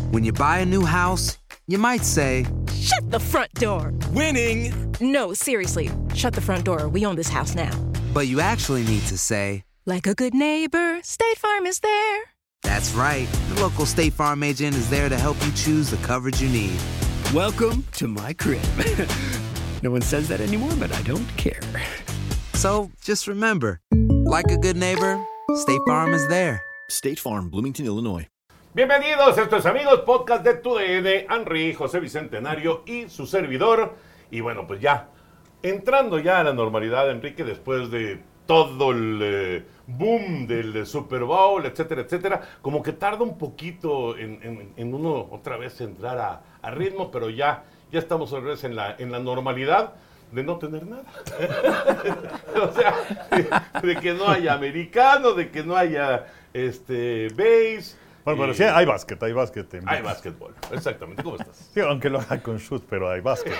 When you buy a new house, you might say, Shut the front door! Winning! No, seriously, shut the front door. We own this house now. but you actually need to say, Like a good neighbor, State Farm is there. that's right. The local State Farm agent is there to help you choose the coverage you need. Welcome to my crib. No one says that anymore, but I don't care. So just remember, like a good neighbor, State Farm is there. State Farm, Bloomington, Illinois. Bienvenidos, esto es Amigos, podcast de TUDN, Henry, José Bicentenario y su servidor. Y bueno, pues ya, entrando ya a la normalidad, Enrique, después de todo el boom del Super Bowl, etcétera, etcétera, como que tarda un poquito en uno otra vez entrar a ritmo, pero ya estamos otra vez en la normalidad de no tener nada. O sea, de que no haya americano, de que no haya base. Bueno, pero sí, hay básquet. Hay básquetbol, exactamente. ¿Cómo estás? Sí, aunque lo haga con shoot, pero hay básquet.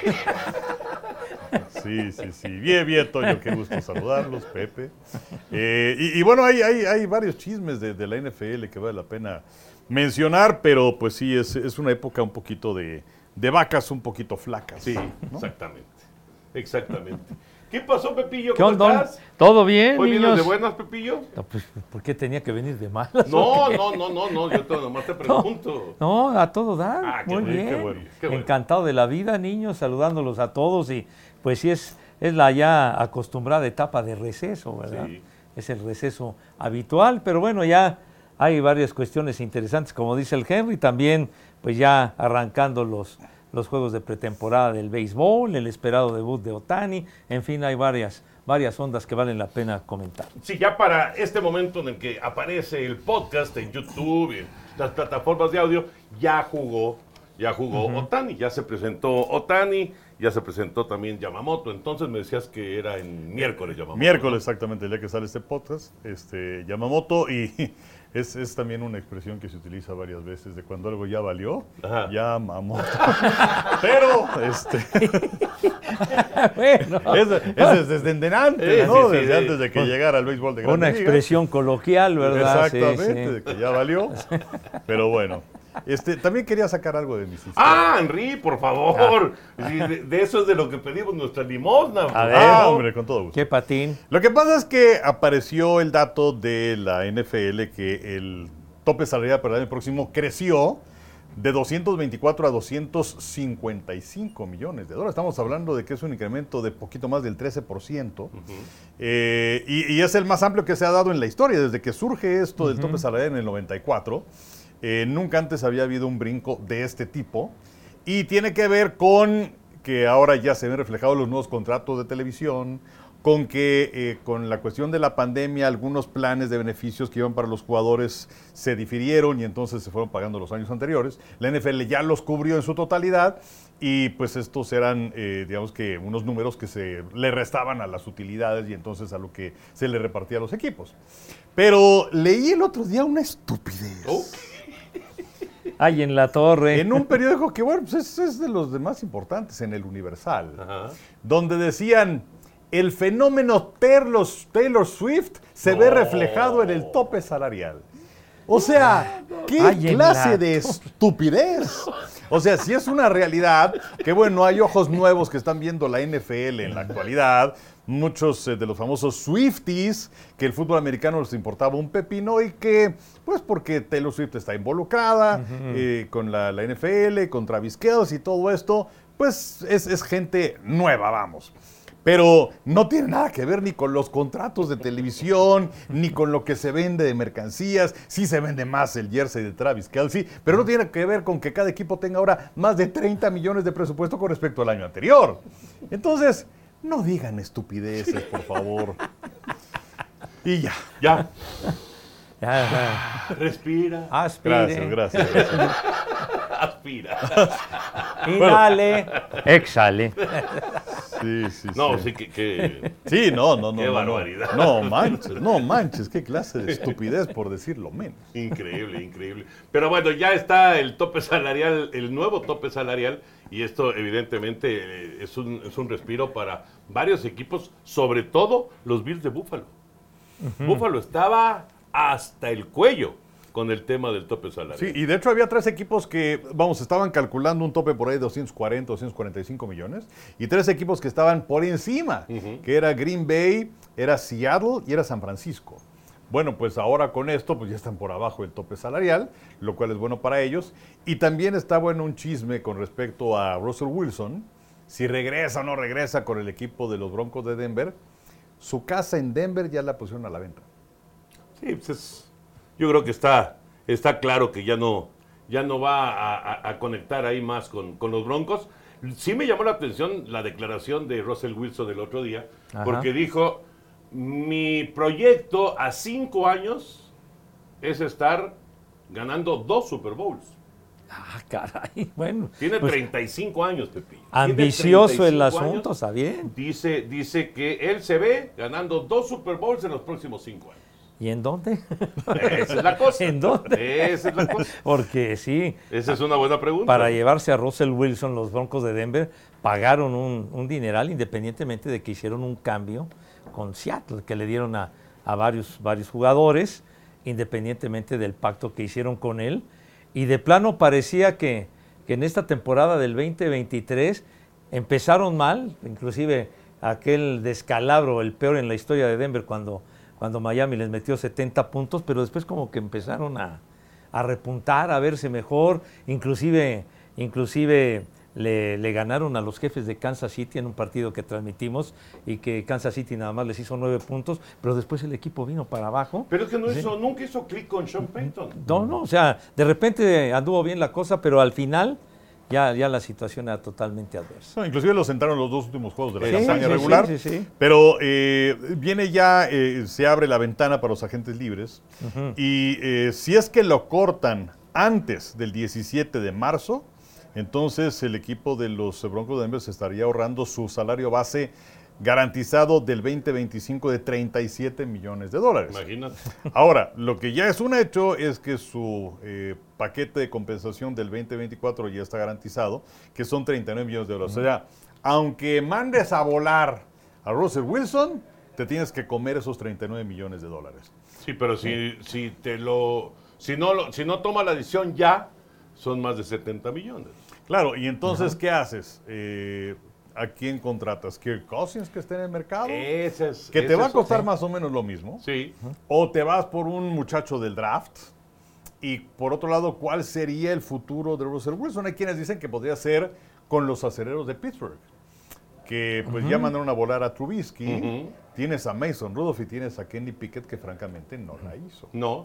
Sí. Bien, Toño, qué gusto saludarlos, Pepe. Y bueno, hay varios chismes de la NFL que vale la pena mencionar, pero pues sí, es una época un poquito de vacas un poquito flacas. Sí, ¿no? Exactamente. ¿Qué pasó, Pepillo? ¿Qué ¿Cómo onda? estás? ¿Todo bien, ¿Hoy vienes niños? de buenas, Pepillo? No, pues, ¿por qué tenía que venir de malas? No, yo nomás te pregunto. No, a todo dar. Ah, qué Muy bueno, bien. qué bueno. Encantado de la vida, niños, saludándolos a todos. Y pues sí, es la ya acostumbrada etapa de receso, ¿verdad? Sí. Es el receso habitual, pero bueno, ya hay varias cuestiones interesantes, como dice el Henry. También, pues ya arrancando los juegos de pretemporada del béisbol, el esperado debut de Ohtani. En fin, hay varias ondas que valen la pena comentar. Sí, ya para este momento en el que aparece el podcast en YouTube, en las plataformas de audio, ya jugó Ohtani, ya se presentó Ohtani, ya se presentó también Yamamoto. Entonces me decías que era en miércoles Yamamoto. Miércoles, exactamente, el día que sale este podcast, Yamamoto, y es también una expresión que se utiliza varias veces de cuando algo ya valió, Ajá. Yamamoto. Pero, Bueno, es desde antes, ¿no? Sí, Desde antes de que llegara al béisbol de Grandes una Ligas. expresión coloquial, ¿verdad? Exactamente, Sí. de que ya valió. Pero bueno, también quería sacar algo de mis historias. ¡Ah, Henry, por favor! Sí, de eso es de lo que pedimos nuestra limosna. A ver. Hombre, con todo gusto. Qué patín. Lo que pasa es que apareció el dato de la NFL que el tope salarial para el año próximo creció de 224 a 255 millones de dólares. Estamos hablando de que es un incremento de poquito más del 13%. Y es el más amplio que se ha dado en la historia. Desde que surge esto del tope salarial en el 94, nunca antes había habido un brinco de este tipo. Y tiene que ver con que ahora ya se ven reflejados los nuevos contratos de televisión, con que con la cuestión de la pandemia algunos planes de beneficios que iban para los jugadores se difirieron y entonces se fueron pagando los años anteriores. La NFL ya los cubrió en su totalidad y pues estos eran, digamos que unos números que se le restaban a las utilidades y entonces a lo que se le repartía a los equipos. Pero leí el otro día una estupidez. Ay, en la torre. En un periódico que, bueno, pues es de los más importantes, en el Universal, Ajá. donde decían, el fenómeno Taylor Swift se ve reflejado en el tope salarial. O sea, ¿qué Ay, en clase la de estupidez? O sea, si es una realidad, que bueno, hay ojos nuevos que están viendo la NFL en la actualidad, muchos de los famosos Swifties, que el fútbol americano les importaba un pepino y que, pues porque Taylor Swift está involucrada con la NFL, con Travis Kelce y todo esto, pues es gente nueva, vamos. Pero no tiene nada que ver ni con los contratos de televisión, ni con lo que se vende de mercancías. Sí se vende más el jersey de Travis Kelce, pero no tiene que ver con que cada equipo tenga ahora más de 30 millones de presupuesto con respecto al año anterior. Entonces, no digan estupideces, por favor. Y ya. Ya. Respira. Aspire. Gracias. Aspira. Inhale. Exhale. Sí. No, sí que Sí, no. Qué barbaridad. No manches, qué clase de estupidez, por decirlo menos. Increíble. Pero bueno, ya está el tope salarial, el nuevo tope salarial, y esto evidentemente es un respiro para varios equipos, sobre todo los Bills de Buffalo. Buffalo estaba hasta el cuello con el tema del tope salarial. Sí, y de hecho había 3 equipos que, estaban calculando un tope por ahí de 240, 245 millones, y 3 equipos que estaban por encima, que era Green Bay, era Seattle y era San Francisco. Bueno, pues ahora con esto, pues ya están por abajo del tope salarial, lo cual es bueno para ellos. Y también está bueno un chisme con respecto a Russell Wilson, si regresa o no regresa con el equipo de los Broncos de Denver. Su casa en Denver ya la pusieron a la venta. Sí, pues yo creo que está claro que ya no va a conectar ahí más con los Broncos. Sí me llamó la atención la declaración de Russell Wilson el otro día, porque dijo, mi proyecto a 5 años es estar ganando 2 Super Bowls. Ah, caray, bueno. Tiene pues, 35 años, Pepillo. ambicioso el 35 asunto, años. está bien. Dice que él se ve ganando 2 Super Bowls en los próximos 5 años. ¿Y en dónde? Esa es la cosa. ¿En dónde? Esa es la cosa. Porque sí. Esa es una buena pregunta. Para llevarse a Russell Wilson, los Broncos de Denver pagaron un dineral independientemente de que hicieron un cambio con Seattle, que le dieron a varios jugadores, independientemente del pacto que hicieron con él. Y de plano parecía que en esta temporada del 2023 empezaron mal, inclusive aquel descalabro, el peor en la historia de Denver, cuando Miami les metió 70 puntos, pero después como que empezaron a repuntar, a verse mejor, inclusive le ganaron a los Jefes de Kansas City en un partido que transmitimos y que Kansas City nada más les hizo 9 puntos, pero después el equipo vino para abajo. Pero es que nunca hizo clic con Sean Payton. No, o sea, de repente anduvo bien la cosa, pero al final ya la situación era totalmente adversa. No, inclusive lo sentaron los 2 últimos juegos de la Sí, campaña sí, regular, sí. pero viene ya, se abre la ventana para los agentes libres, y si es que lo cortan antes del 17 de marzo, entonces el equipo de los Broncos de Denver se estaría ahorrando su salario base garantizado del 2025 de $37 millones. Imagínate. Ahora, lo que ya es un hecho es que su paquete de compensación del 2024 ya está garantizado, que son $39 millones. O sea, aunque mandes a volar a Russell Wilson, te tienes que comer esos $39 millones. Sí, pero si no toma la decisión ya, son más de 70 millones. Claro, y entonces, ¿qué haces? ¿A quién contratas? ¿Kirk Cousins, que esté en el mercado? Que te va a costar más o menos lo mismo. Sí. O te vas por un muchacho del draft. Y por otro lado, ¿cuál sería el futuro de Russell Wilson? Hay quienes dicen que podría ser con los Acereros de Pittsburgh, que pues ya mandaron a volar a Trubisky. Tienes a Mason Rudolph y tienes a Kenny Pickett, que francamente no la hizo. No.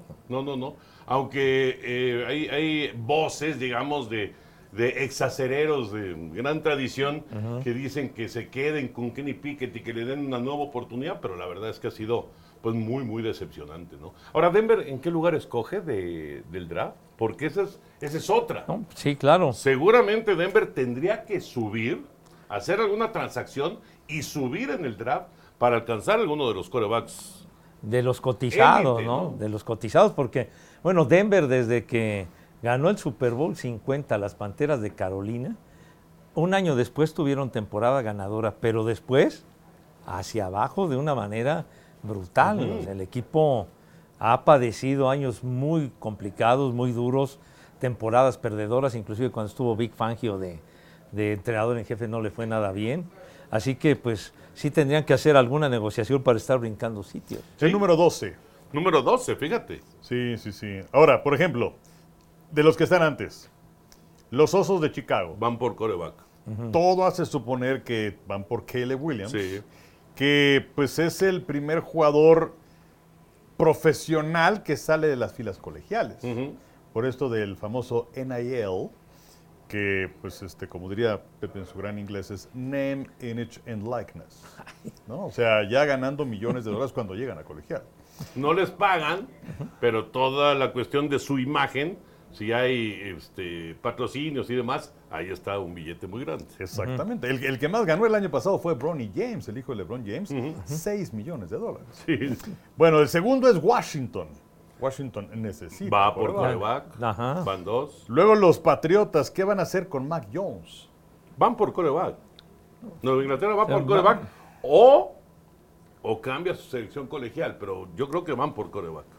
Aunque hay voces, digamos, de exacereros de gran tradición que dicen que se queden con Kenny Pickett y que le den una nueva oportunidad, pero la verdad es que ha sido pues muy, muy decepcionante, ¿no? Ahora, Denver, ¿en qué lugar escoge del draft? Porque esa es otra. No, sí, claro. Seguramente Denver tendría que subir, hacer alguna transacción y subir en el draft para alcanzar alguno de los quarterbacks. De los cotizados, élite, ¿no? De los cotizados, porque, bueno, Denver desde que ganó el Super Bowl 50 las Panteras de Carolina, un año después tuvieron temporada ganadora, pero después hacia abajo de una manera brutal. El equipo ha padecido años muy complicados, muy duros, temporadas perdedoras, inclusive cuando estuvo Vic Fangio de entrenador en jefe no le fue nada bien. Así que pues sí tendrían que hacer alguna negociación para estar brincando sitios. Sí. El número 12. Número 12, fíjate. Sí. Ahora, por ejemplo, de los que están antes, los Osos de Chicago. Van por quarterback. Todo hace suponer que van por Caleb Williams, que pues es el primer jugador profesional que sale de las filas colegiales. Por esto del famoso NIL, que pues como diría Pepe en su gran inglés, es Name, Image and Likeness, ¿no? O sea, ya ganando millones de dólares cuando llegan a colegial. No les pagan, pero toda la cuestión de su imagen, si hay patrocinios y demás, ahí está un billete muy grande. Exactamente. El que más ganó el año pasado fue Bronny James, el hijo de LeBron James, $6 millones. Sí. Bueno, el segundo es Washington. Washington necesita. Va por quarterback, van 2. Luego los Patriotas, ¿qué van a hacer con Mac Jones? Van por quarterback. Nueva Inglaterra va por quarterback o cambia su selección colegial, pero yo creo que van por quarterback.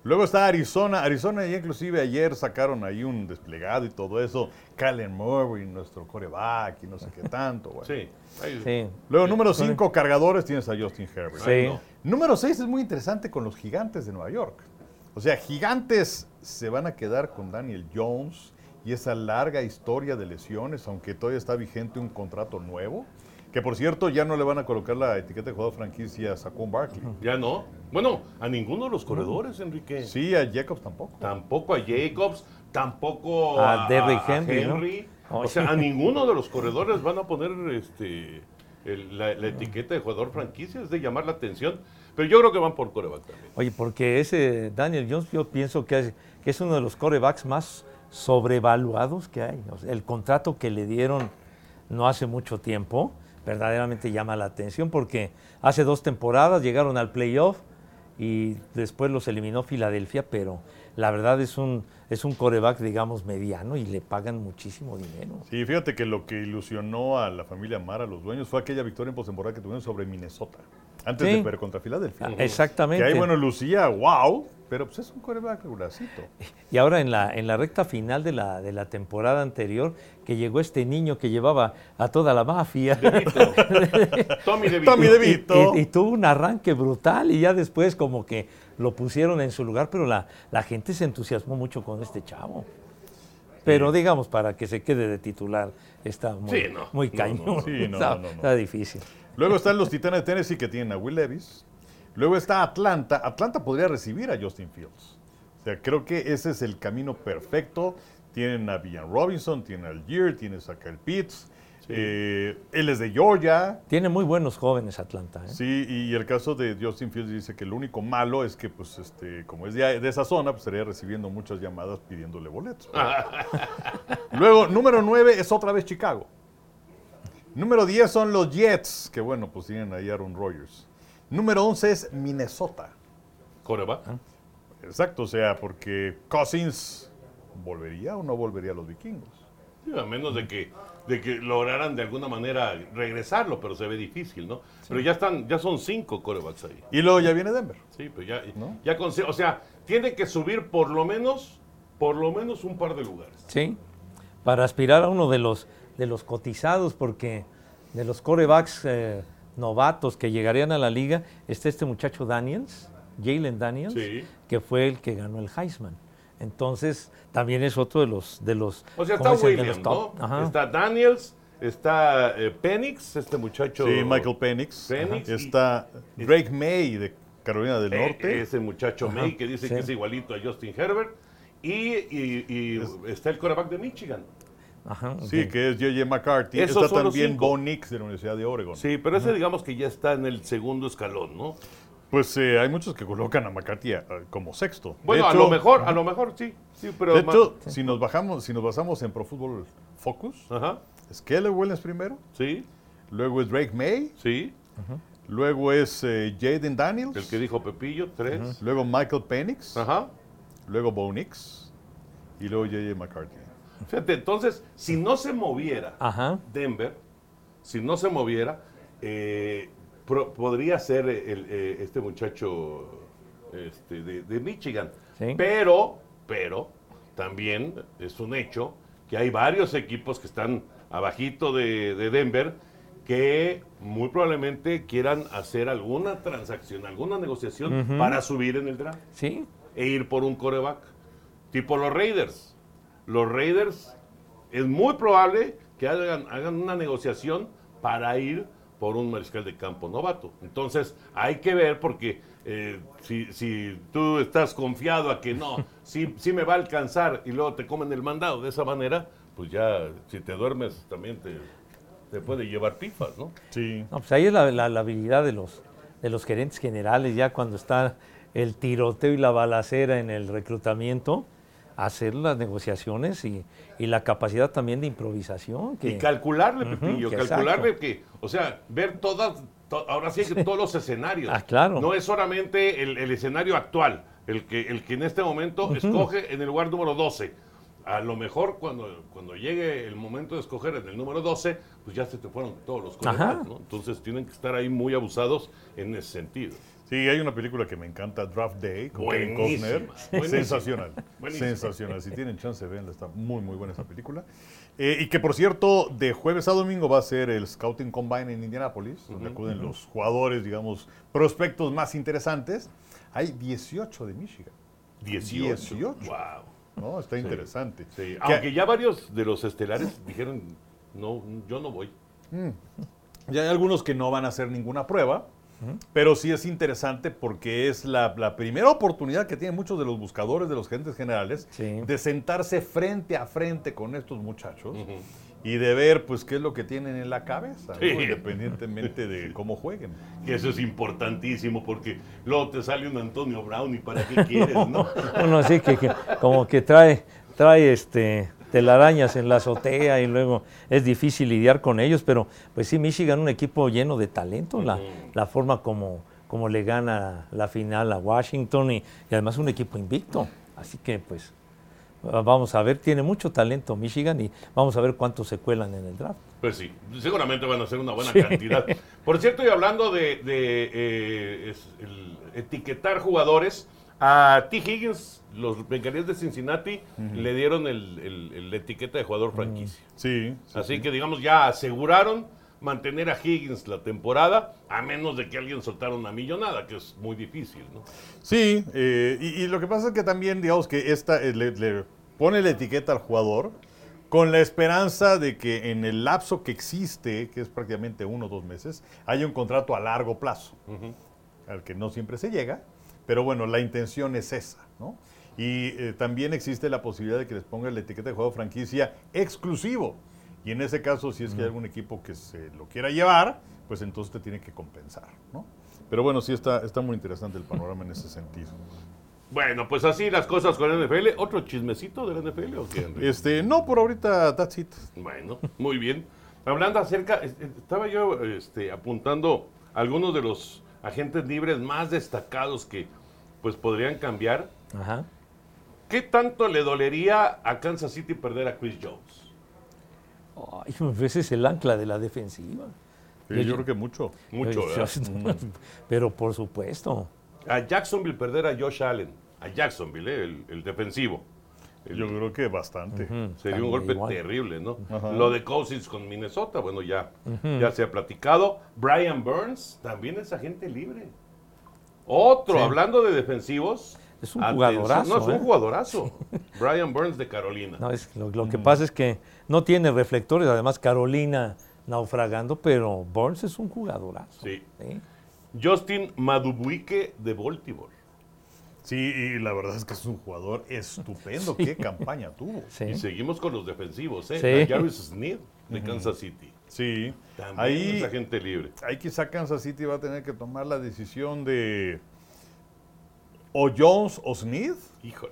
Luego está Arizona. Arizona ya inclusive ayer sacaron ahí un desplegado y todo eso. Kyler Murray, nuestro quarterback y no sé qué tanto. Bueno. Sí. Ahí- Sí. Luego, número 5, cargadores, tienes a Justin Herbert. Sí. no. Número 6 es muy interesante con los Gigantes de Nueva York. O sea, Gigantes se van a quedar con Daniel Jones y esa larga historia de lesiones, aunque todavía está vigente un contrato nuevo. Que por cierto, ya no le van a colocar la etiqueta de jugador franquicia a Saquon Barkley. Ya no. Bueno, a ninguno de los corredores, Enrique. Sí, a Jacobs tampoco. Tampoco a Jacobs, tampoco A Derrick a Henry, ¿no? Henry. O Oye. sea, a ninguno de los corredores van a poner la etiqueta de jugador franquicia, es de llamar la atención. Pero yo creo que van por quarterback también. Oye, porque ese Daniel Jones yo pienso que es uno de los quarterbacks más sobrevaluados que hay. O sea, el contrato que le dieron no hace mucho tiempo verdaderamente llama la atención porque hace 2 temporadas llegaron al playoff y después los eliminó Filadelfia, pero la verdad es un quarterback, digamos, mediano y le pagan muchísimo dinero. Sí, fíjate que lo que ilusionó a la familia Mara, a los dueños, fue aquella victoria en postemporada que tuvieron sobre Minnesota, antes Sí. de perder contra Filadelfia. Exactamente. Que ahí, bueno, lucía, wow, pero pues es un quarterback regularcito. Y ahora en la recta final de la temporada anterior, que llegó este niño que llevaba a toda la mafia. Tommy DeVito. Tommy DeVito. Y tuvo un arranque brutal y ya después como que lo pusieron en su lugar, pero la gente se entusiasmó mucho con este chavo. Pero digamos, para que se quede de titular, está muy, Sí, no. muy No, cañón. no. Sí, no, Está, no, no. está difícil. Luego están los Titanes de Tennessee que tienen a Will Levis. Luego está Atlanta. Atlanta podría recibir a Justin Fields. O sea, creo que ese es el camino perfecto. Tienen a Villan Robinson, tienen a Algier, tienes a Kyle Pitts. Él es de Georgia. Tiene muy buenos jóvenes Atlanta. ¿eh? Sí, y el caso de Justin Fields dice que lo único malo es que, pues, como es de esa zona, pues estaría recibiendo muchas llamadas pidiéndole boletos. Luego, número 9 es otra vez Chicago. Número 10 son los Jets, que bueno, pues tienen ahí a Aaron Rodgers. Número 11 es Minnesota. Quarterback. Exacto, o sea, porque Cousins, ¿volvería o no volvería a los vikingos? Sí, a menos de que lograran de alguna manera regresarlo, pero se ve difícil, ¿no? Pero ya son 5 quarterbacks ahí. Y luego ya viene Denver. Sí, pues ¿No? o sea, tiene que subir por lo menos un par de lugares. Sí, para aspirar a uno de los cotizados, porque de los quarterbacks novatos que llegarían a la liga, está este muchacho Daniels, Jalen Daniels, Sí. que fue el que ganó el Heisman. Entonces, también es otro de los O sea, ¿cómo está dicen? De los Williams, top. ¿no? Ajá. Está Daniels, está Penix, este muchacho. Sí, Michael Penix. Penix. Está Drake May de Carolina del Norte. Ese muchacho May que dice sí. que es igualito a Justin Herbert. Y está el quarterback de Michigan. Ajá, Sí, ok. que es J.J. McCarthy. Esos Está son los también 5. Bo Nix de la Universidad de Oregon. Sí, pero ese digamos que ya está en el segundo escalón, ¿no? Pues hay muchos que colocan a McCarthy como sexto. Bueno, De a lo mejor sí. Sí, pero De hecho, si nos basamos en Pro Football Focus, Ajá, es Keller Williams primero, sí, luego es Drake May, sí. luego es Jaden Daniels, El que dijo Pepillo, 3. luego Michael Penix, Ajá. luego Bo Nix y luego J.J. McCarthy. Fíjate, entonces, si no se moviera Ajá. Denver, si no se moviera, podría ser este muchacho de Michigan. Sí. Pero también es un hecho que hay varios equipos que están abajito de Denver que muy probablemente quieran hacer alguna transacción, alguna negociación para subir en el draft Sí, e ir por un quarterback. Tipo los Raiders. Los Raiders es muy probable que hagan una negociación para ir por un mariscal de campo novato. Entonces hay que ver porque si tú estás confiado a que no, sí me va a alcanzar y luego te comen el mandado de esa manera, pues ya si te duermes también te puede llevar pifas, ¿no? Sí. no, pues ahí es la habilidad de los gerentes generales, ya cuando está el tiroteo y la balacera en el reclutamiento, hacer las negociaciones y la capacidad también de improvisación. Y calcularle, Pepillo, que calcularle exacto. que, o sea, ver ahora sí que todos los escenarios. Ah, claro. No es solamente el escenario actual, el que en este momento escoge en el lugar número 12. A lo mejor cuando llegue el momento de escoger en el número 12, pues ya se te fueron todos los quarterbacks, Ajá. ¿no? Entonces tienen que estar ahí muy abusados en ese sentido. Sí, hay una película que me encanta, Draft Day, con Kevin Costner. Sensacional, sensacional. Si tienen chance, véanla, está muy, muy buena esa película. Y que, por cierto, de jueves a domingo va a ser el Scouting Combine en Indianápolis, donde acuden los jugadores, digamos, prospectos más interesantes. Hay 18 de Michigan. 18. Wow. No, está interesante. Sí. Aunque ya varios de los estelares dijeron, no, yo no voy. Ya hay algunos que no van a hacer ninguna prueba, pero sí es interesante porque es la primera oportunidad que tienen muchos de los buscadores, de los gerentes generales, de sentarse frente a frente con estos muchachos y de ver pues qué es lo que tienen en la cabeza, ¿no? Independientemente de cómo jueguen. Que eso es importantísimo porque luego te sale un Antonio Brown y para qué quieres, ¿no? Uno sí que como que trae telarañas en la azotea y luego es difícil lidiar con ellos, pero pues sí, Michigan un equipo lleno de talento, la forma como le gana la final a Washington y además un equipo invicto, así que pues vamos a ver, tiene mucho talento Michigan y vamos a ver cuántos se cuelan en el draft. Pues sí, seguramente van a ser una buena cantidad. Por cierto, y hablando de etiquetar jugadores, a T. Higgins, los Bengalíes de Cincinnati le dieron la etiqueta de jugador franquicia. Sí. Así que, digamos, ya aseguraron mantener a Higgins la temporada, a menos de que alguien soltara una millonada, que es muy difícil, ¿no? Sí, y lo que pasa es que también, digamos, que le pone la etiqueta al jugador con la esperanza de que en el lapso que existe, que es prácticamente 1 o 2 meses, haya un contrato a largo plazo, al que no siempre se llega. Pero bueno, la intención es esa, ¿no? Y también existe la posibilidad de que les ponga la etiqueta de jugador franquicia exclusivo. Y en ese caso, si es que hay algún equipo que se lo quiera llevar, pues entonces te tiene que compensar, ¿no? Pero bueno, sí está muy interesante el panorama en ese sentido. Bueno, pues así las cosas con la NFL. ¿Otro chismecito de la NFL o qué, Enrique? No, por ahorita, that's it. Bueno, muy bien. Hablando acerca, estaba yo apuntando algunos de los agentes libres más destacados que pues podrían cambiar. Ajá. ¿Qué tanto le dolería a Kansas City perder a Chris Jones? Ay, ese es el ancla de la defensiva. Sí, yo creo que mucho. Mucho, ¿verdad? Pero por supuesto. A Jacksonville perder a Josh Allen. A Jacksonville, el defensivo. Yo creo que bastante. Sería un golpe igual. terrible, ¿no? Ajá. Lo de Cousins con Minnesota, bueno, ya se ha platicado. Brian Burns también es agente libre. Otro, hablando de defensivos. Es un jugadorazo. No, es un jugadorazo. Brian Burns de Carolina. No, lo que pasa es que no tiene reflectores, además Carolina naufragando, pero Burns es un jugadorazo. Sí. ¿Sí? Justin Madubuike de Baltimore. Sí, y la verdad es que es un jugador estupendo. Qué campaña tuvo. Sí. Y seguimos con los defensivos, ¿eh? Sí. A Jarvis Sneed de Kansas City. Sí. También es agente libre. Ahí quizá Kansas City va a tener que tomar la decisión de o Jones o Sneed. Híjole.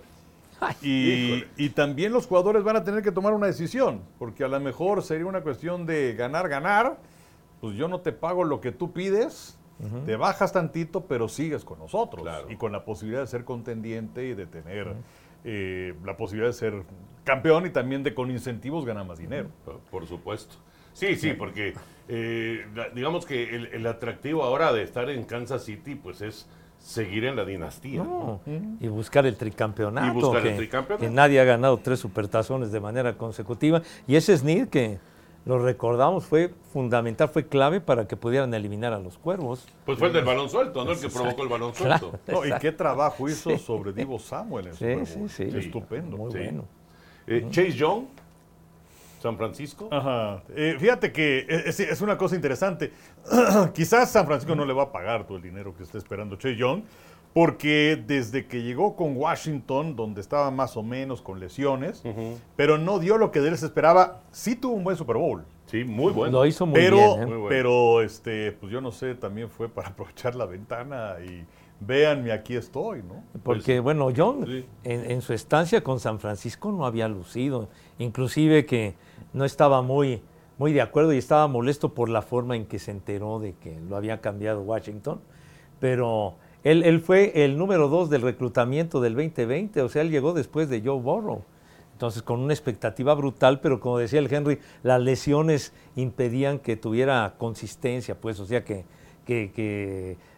Y también los jugadores van a tener que tomar una decisión, porque a lo mejor sería una cuestión de ganar, pues yo no te pago lo que tú pides, te bajas tantito, pero sigues con nosotros. Claro. Y con la posibilidad de ser contendiente y de tener la posibilidad de ser campeón y también de con incentivos ganar más dinero. Por supuesto. Sí, porque digamos que el atractivo ahora de estar en Kansas City, pues es seguir en la dinastía. No, y buscar el tricampeonato. Y buscar el que, tricampeonato. que nadie ha ganado 3 supertazones de manera consecutiva. Y ese Snead, que lo recordamos, fue fundamental, fue clave para que pudieran eliminar a los Cuervos. Pues fue el del balón suelto, ¿no? El que provocó el balón suelto. No, y qué trabajo hizo sobre Deebo Samuel en Super Bowl. Sí. Estupendo. Muy bueno. Chase Young, San Francisco. Ajá. Fíjate que es una cosa interesante. Quizás San Francisco no le va a pagar todo el dinero que está esperando Chase Young, porque desde que llegó con Washington, donde estaba más o menos con lesiones, pero no dio lo que de él se esperaba, sí tuvo un buen Super Bowl. Sí, muy bueno. Lo hizo muy Pero, bien. Muy bueno. pero pues yo no sé, también fue para aprovechar la ventana y véanme, aquí estoy, ¿no? Porque, bueno, Young Sí. en su estancia con San Francisco no había lucido. Inclusive que no estaba muy de acuerdo y estaba molesto por la forma en que se enteró de que lo había cambiado Washington. Pero él fue el número 2 del reclutamiento del 2020, o sea, él llegó después de Joe Burrow. Entonces, con una expectativa brutal, pero como decía el Henry, las lesiones impedían que tuviera consistencia, pues, o sea, que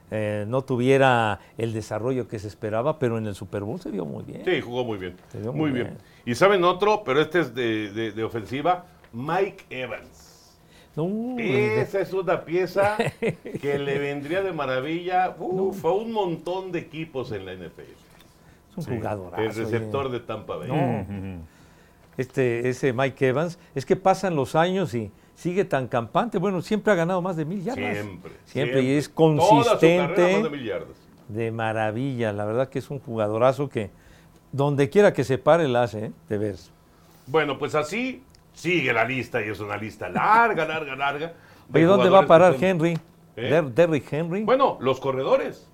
no tuviera el desarrollo que se esperaba, pero en el Super Bowl se vio muy bien. Sí, jugó muy bien. Se vio Muy bien. Y saben otro, pero este es de ofensiva, Mike Evans. No, Esa es una pieza que le vendría de maravilla a un montón de equipos en la NFL. es un jugadorazo. El receptor de Tampa Bay. Ese Mike Evans, es que pasan los años y sigue tan campante. Bueno, siempre ha ganado más de 1,000 yardas. Siempre. Y es Toda su consistente. carrera, más de 1,000 yardas. De maravilla. La verdad que es un jugadorazo que donde quiera que se pare la hace, de veras. Bueno, pues así sigue la lista y es una lista larga. de ¿Y dónde va a jugadores parar que son- Henry? ¿Eh? Derrick Henry. Bueno, los corredores,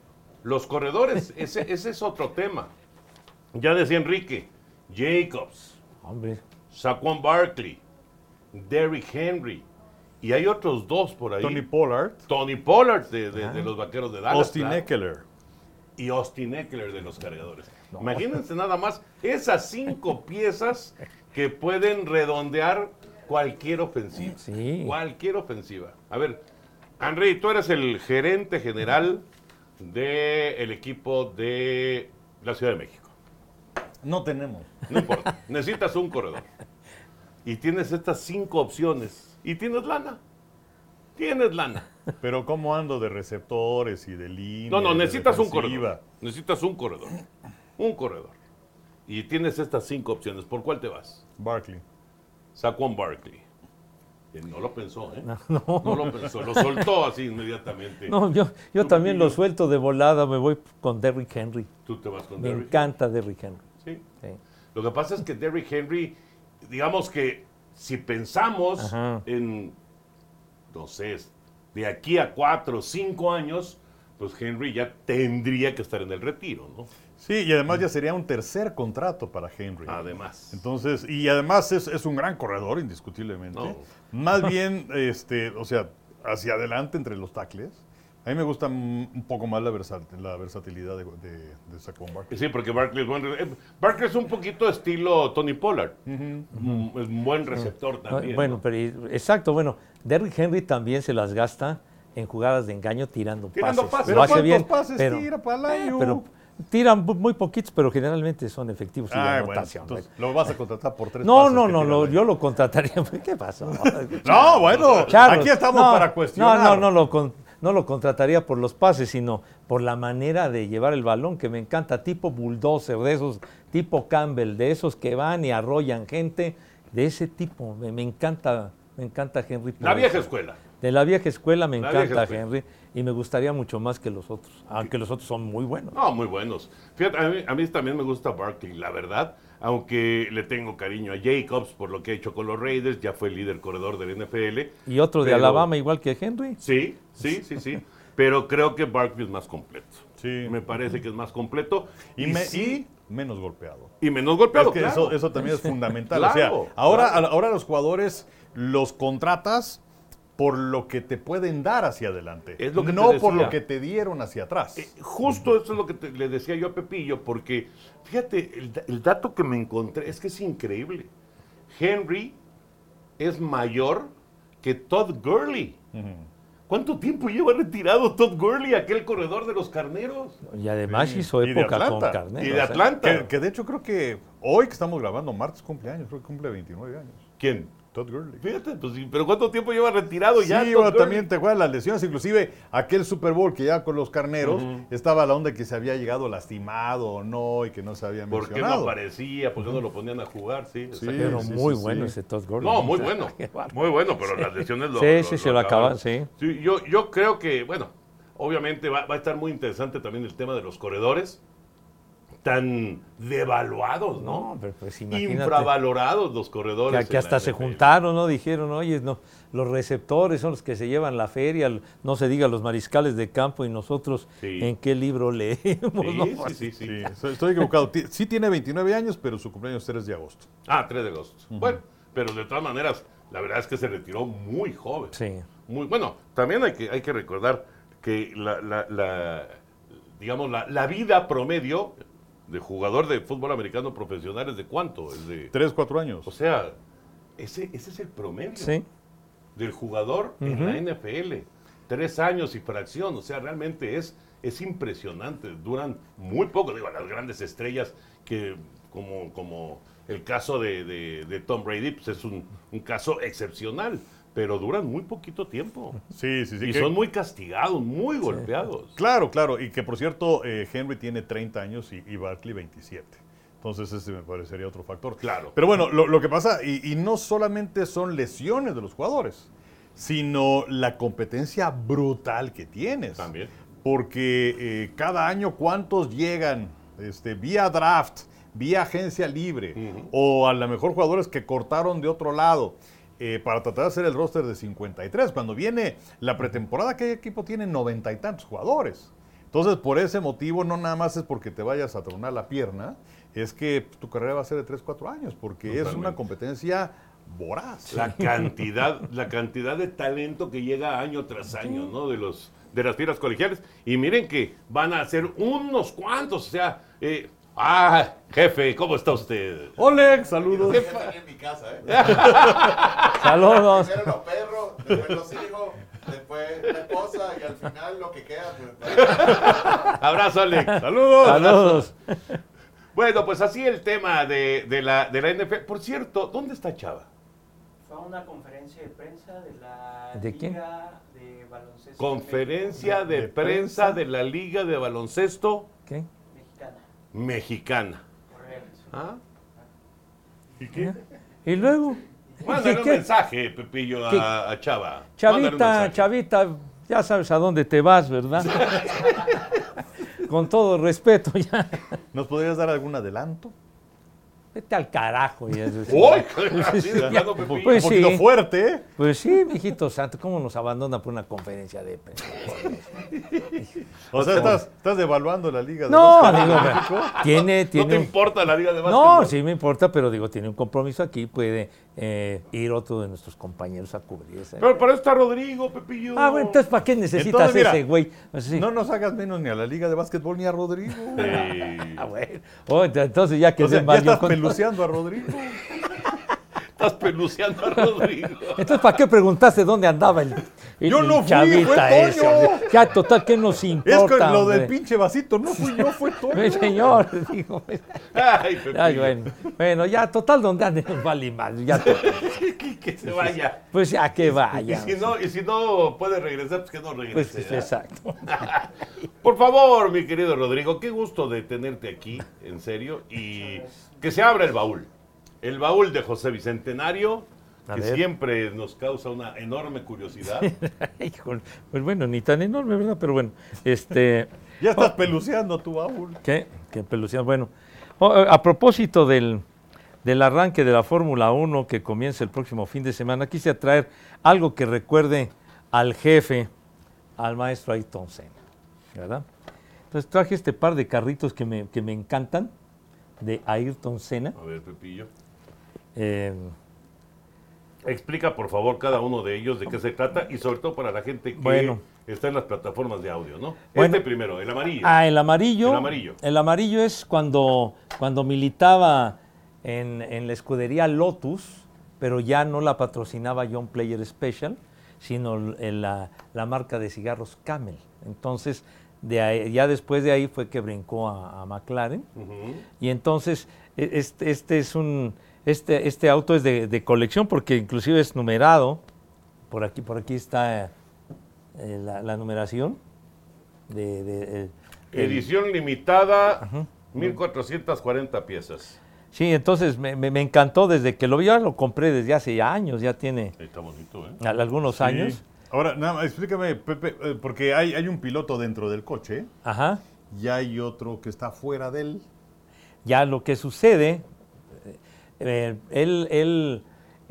ese es otro tema. Ya decía Enrique, Jacobs, Hombre, Saquon Barkley, Derrick Henry, y hay otros dos por ahí. Tony Pollard, Tony Pollard de los Vaqueros de Dallas. Austin claro, Eckler. y Austin Eckler de los Cargadores. Imagínense nada más esas 5 piezas que pueden redondear cualquier ofensiva. Sí. Cualquier ofensiva. A ver, Henry, tú eres el gerente general del equipo de la Ciudad de México. No tenemos. No importa. Necesitas un corredor. Y tienes estas 5 opciones. Y tienes lana. Tienes lana. Pero ¿cómo ando de receptores y de línea? No, de necesitas un defensiva? corredor. Necesitas un corredor. Un corredor. Y tienes estas 5 opciones. ¿Por cuál te vas? Barkley. Saquon Barkley. No lo pensó, ¿eh? No lo pensó. Lo soltó así inmediatamente. no, yo Tú, también lo Pepillo. suelto de volada, me voy con Derrick Henry. Tú te vas con Me Derrick. encanta Derrick Henry. Sí. Sí. Lo que pasa es que Derrick Henry, digamos que si pensamos Ajá. en, no sé, de aquí a 4 o 5 años, pues Henry ya tendría que estar en el retiro, ¿no? Sí, y además ya sería un tercer contrato para Henry. Además. Entonces, y además es un gran corredor, indiscutiblemente. No. Más bien, o sea, hacia adelante entre los tackles. A mí me gusta un poco más la versatilidad de Saquon Barkley. Sí, porque Barkley es Barkley es un poquito estilo Tony Pollard. Es un buen receptor también. Bueno, ¿no? pero exacto, bueno, Derrick Henry también se las gasta en jugadas de engaño tirando Tirando pases. pases. Pero Lo hace ¿cuántos bien, pases pero, tira para el año? pero tiran muy poquitos, pero generalmente son efectivos y de Bueno, anotación. entonces lo vas a contratar por 3 no, pases no, que no, tira no, al año. yo lo contrataría. ¿Qué pasó? No, bueno, Charlos, aquí estamos no, para cuestionar. No lo contrataría por los pases, sino por la manera de llevar el balón, que me encanta, tipo bulldozer, de esos, tipo Campbell, de esos que van y arrollan gente, de ese tipo. Me encanta Henry. por La vieja eso. escuela. De la vieja escuela me La encanta vieja escuela. Henry y me gustaría mucho más que los otros, aunque los otros son muy buenos. No, muy buenos. Fíjate, a mí también me gusta Barkley, la verdad, aunque le tengo cariño a Jacobs por lo que ha hecho con los Raiders, ya fue el líder corredor del NFL. Y otro de Pero- Alabama igual que Henry. Sí. Pero creo que Barkley es más completo. Sí. Me parece que es más completo Y menos golpeado. y menos golpeado. Es que claro. eso también es fundamental. Claro, o sea, ahora, claro. ahora los jugadores los contratas por lo que te pueden dar hacia adelante. Es lo que te no por decía. lo que te dieron hacia atrás. Justo eso es lo que le decía yo a Pepillo, porque fíjate, el dato que me encontré es que es increíble. Henry es mayor que Todd Gurley. ¿Cuánto tiempo lleva retirado Todd Gurley, aquel corredor de los Carneros? Y además Sí. hizo Y de época con Atlanta. Carneros. Y de Atlanta. Que de hecho creo que hoy que estamos grabando, martes cumpleaños, creo que cumple 29 años. ¿Quién? Todd Gurley. Fíjate, pues, sí, pero ¿cuánto tiempo lleva retirado ya? Sí, Todd bueno, Gurley? también te acuerdas las lesiones, inclusive aquel Super Bowl que ya con los Carneros estaba la onda de que se había llegado lastimado o no y que no se había ¿Por qué no mencionado. aparecía? ¿Por qué no lo ponían a jugar? Sí, exactamente. Pero Sí, muy sí, bueno sí. ese Todd Gurley. No, muy bueno. Qué bárbaro. Muy bueno, pero las lesiones lo Sí, se lo acaban, sí. Yo creo que, bueno, obviamente va a estar muy interesante también el tema de los corredores. Tan devaluados, ¿no? No, pero pues imagínate. Infravalorados los corredores. Que en hasta la se NFL. juntaron, ¿no? Dijeron, oye, no, los receptores son los que se llevan la feria, no se diga los mariscales de campo y nosotros Sí. en qué libro leemos, ¿no? Sí. Sí, estoy equivocado. Sí tiene 29 años, pero su cumpleaños es 3 de agosto. Ah, 3 de agosto. Bueno, pero de todas maneras, la verdad es que se retiró muy joven. Sí. Muy bueno. También hay que recordar que digamos, la vida promedio de jugador de fútbol americano profesional es de ¿cuánto? Es de, 3, 4 años. o sea, ese es el promedio Sí. del jugador en la NFL. 3 años y fracción. O sea, realmente es impresionante. Duran muy poco. Digo, las grandes estrellas que como el caso de Tom Brady, pues es un caso excepcional. Pero duran muy poquito tiempo. Sí. Y son muy castigados, muy golpeados. Claro. Y que por cierto, Henry tiene 30 años y Barkley 27. Entonces ese me parecería otro factor. Claro. Pero bueno, lo que pasa, y no solamente son lesiones de los jugadores, sino la competencia brutal que tienes. También. Porque cada año, ¿cuántos llegan vía draft, vía agencia libre, o a lo mejor jugadores que cortaron de otro lado? Para tratar de hacer el roster de 53. Cuando viene la pretemporada, ¿qué equipo tiene 90 y tantos jugadores? Entonces, por ese motivo, no nada más es porque te vayas a tronar la pierna, es que tu carrera va a ser de 3, 4 años, porque Totalmente. es una competencia voraz. La cantidad de talento que llega año tras año, ¿no? De las filas colegiales. Y miren que van a ser unos cuantos, o sea... jefe, ¿cómo está usted? Oleg, saludos. En mi casa, Saludos. Primero los perros, después los hijos, después la esposa y al final lo que queda. Abrazo, Alex. Saludos. Bueno, pues así el tema de la NFL. Por cierto, ¿dónde está Chava? Fue a una conferencia de prensa de la ¿De quién? Liga de Baloncesto. Conferencia de prensa de la Liga de Baloncesto ¿Qué? Mexicana. Correcto. ¿Ah? ¿Y qué? Y luego. Mándale un ¿Qué? mensaje, Pepillo, ¿Qué? a Chava. Mándale un mensaje. Chavita, ya sabes a dónde te vas, ¿verdad? Con todo respeto, ya. ¿Nos podrías dar algún adelanto? Vete al carajo. Ya. ¡Uy! Así de plano, Pepillo. Pues Un poquito sí. fuerte, ¿eh? Pues sí, mijito santo, ¿cómo nos abandona por una conferencia de prensa? O sea, estás devaluando la liga de No, básquet digo, de México. tiene ¿No te un... importa la Liga de Básquet? No, sí me importa, pero digo, tiene un compromiso aquí, puede ir otro de nuestros compañeros a cubrir esa. Pero para eso está Rodrigo, Pepillo. Ah, bueno, entonces ¿para qué necesitas Entonces, mira, ese güey? Sí. No nos hagas menos ni a la liga de básquetbol ni a Rodrigo. Ah, bueno. Oh, entonces ya que O sea, se ya valió estás con- peluceando a Rodrigo. Estás peluceando a Rodrigo. Entonces, ¿para qué preguntaste dónde andaba el Yo no fui, chavita fue Toño. ese, hombre? Ya, total, ¿qué nos Es importa, que lo hombre? del pinche vasito no fui yo, fue Toño. Señor, digo. Ay, Pepillo. Ay, bueno, ya, total, ¿dónde ande? Nos vale más, ya, total. Que se vaya. Pues ya que Y vaya. si no puede regresar, pues que no regrese. Pues ¿verdad? exacto. Por favor, mi querido Rodrigo, qué gusto de tenerte aquí, en serio, y que se abra el baúl. El baúl de José Bicentenario, A que ver. siempre nos causa una enorme curiosidad. Híjole, pues bueno, ni tan enorme, ¿verdad? Pero bueno, Ya estás peluceando tu baúl. ¿Qué pelucián? Bueno, a propósito del arranque de la Fórmula 1 que comienza el próximo fin de semana, quise traer algo que recuerde al jefe, al maestro Ayrton Senna, ¿verdad? Entonces traje este par de carritos que me encantan, de Ayrton Senna. A ver, Pepillo. Eh, Explica, por favor, cada uno de ellos de qué se trata y sobre todo para la gente que Bueno. está en las plataformas de audio, ¿no? Bueno. Este primero, el amarillo. el amarillo. El amarillo. El amarillo es cuando militaba en la escudería Lotus, pero ya no la patrocinaba John Player Special, sino la marca de cigarros Camel. Entonces, ya después de ahí fue que brincó a McLaren. Ujú. Y entonces, este auto es de colección porque inclusive es numerado. Por aquí está la numeración. Edición limitada, 1440 piezas. Sí, entonces me encantó desde que lo vi, ya lo compré desde hace ya años, ya tiene Está bonito, ¿eh? algunos Sí. años. Ahora, nada más, explícame, Pepe, porque hay un piloto dentro del coche Ajá. y hay otro que está fuera de él. Ya lo que sucede, él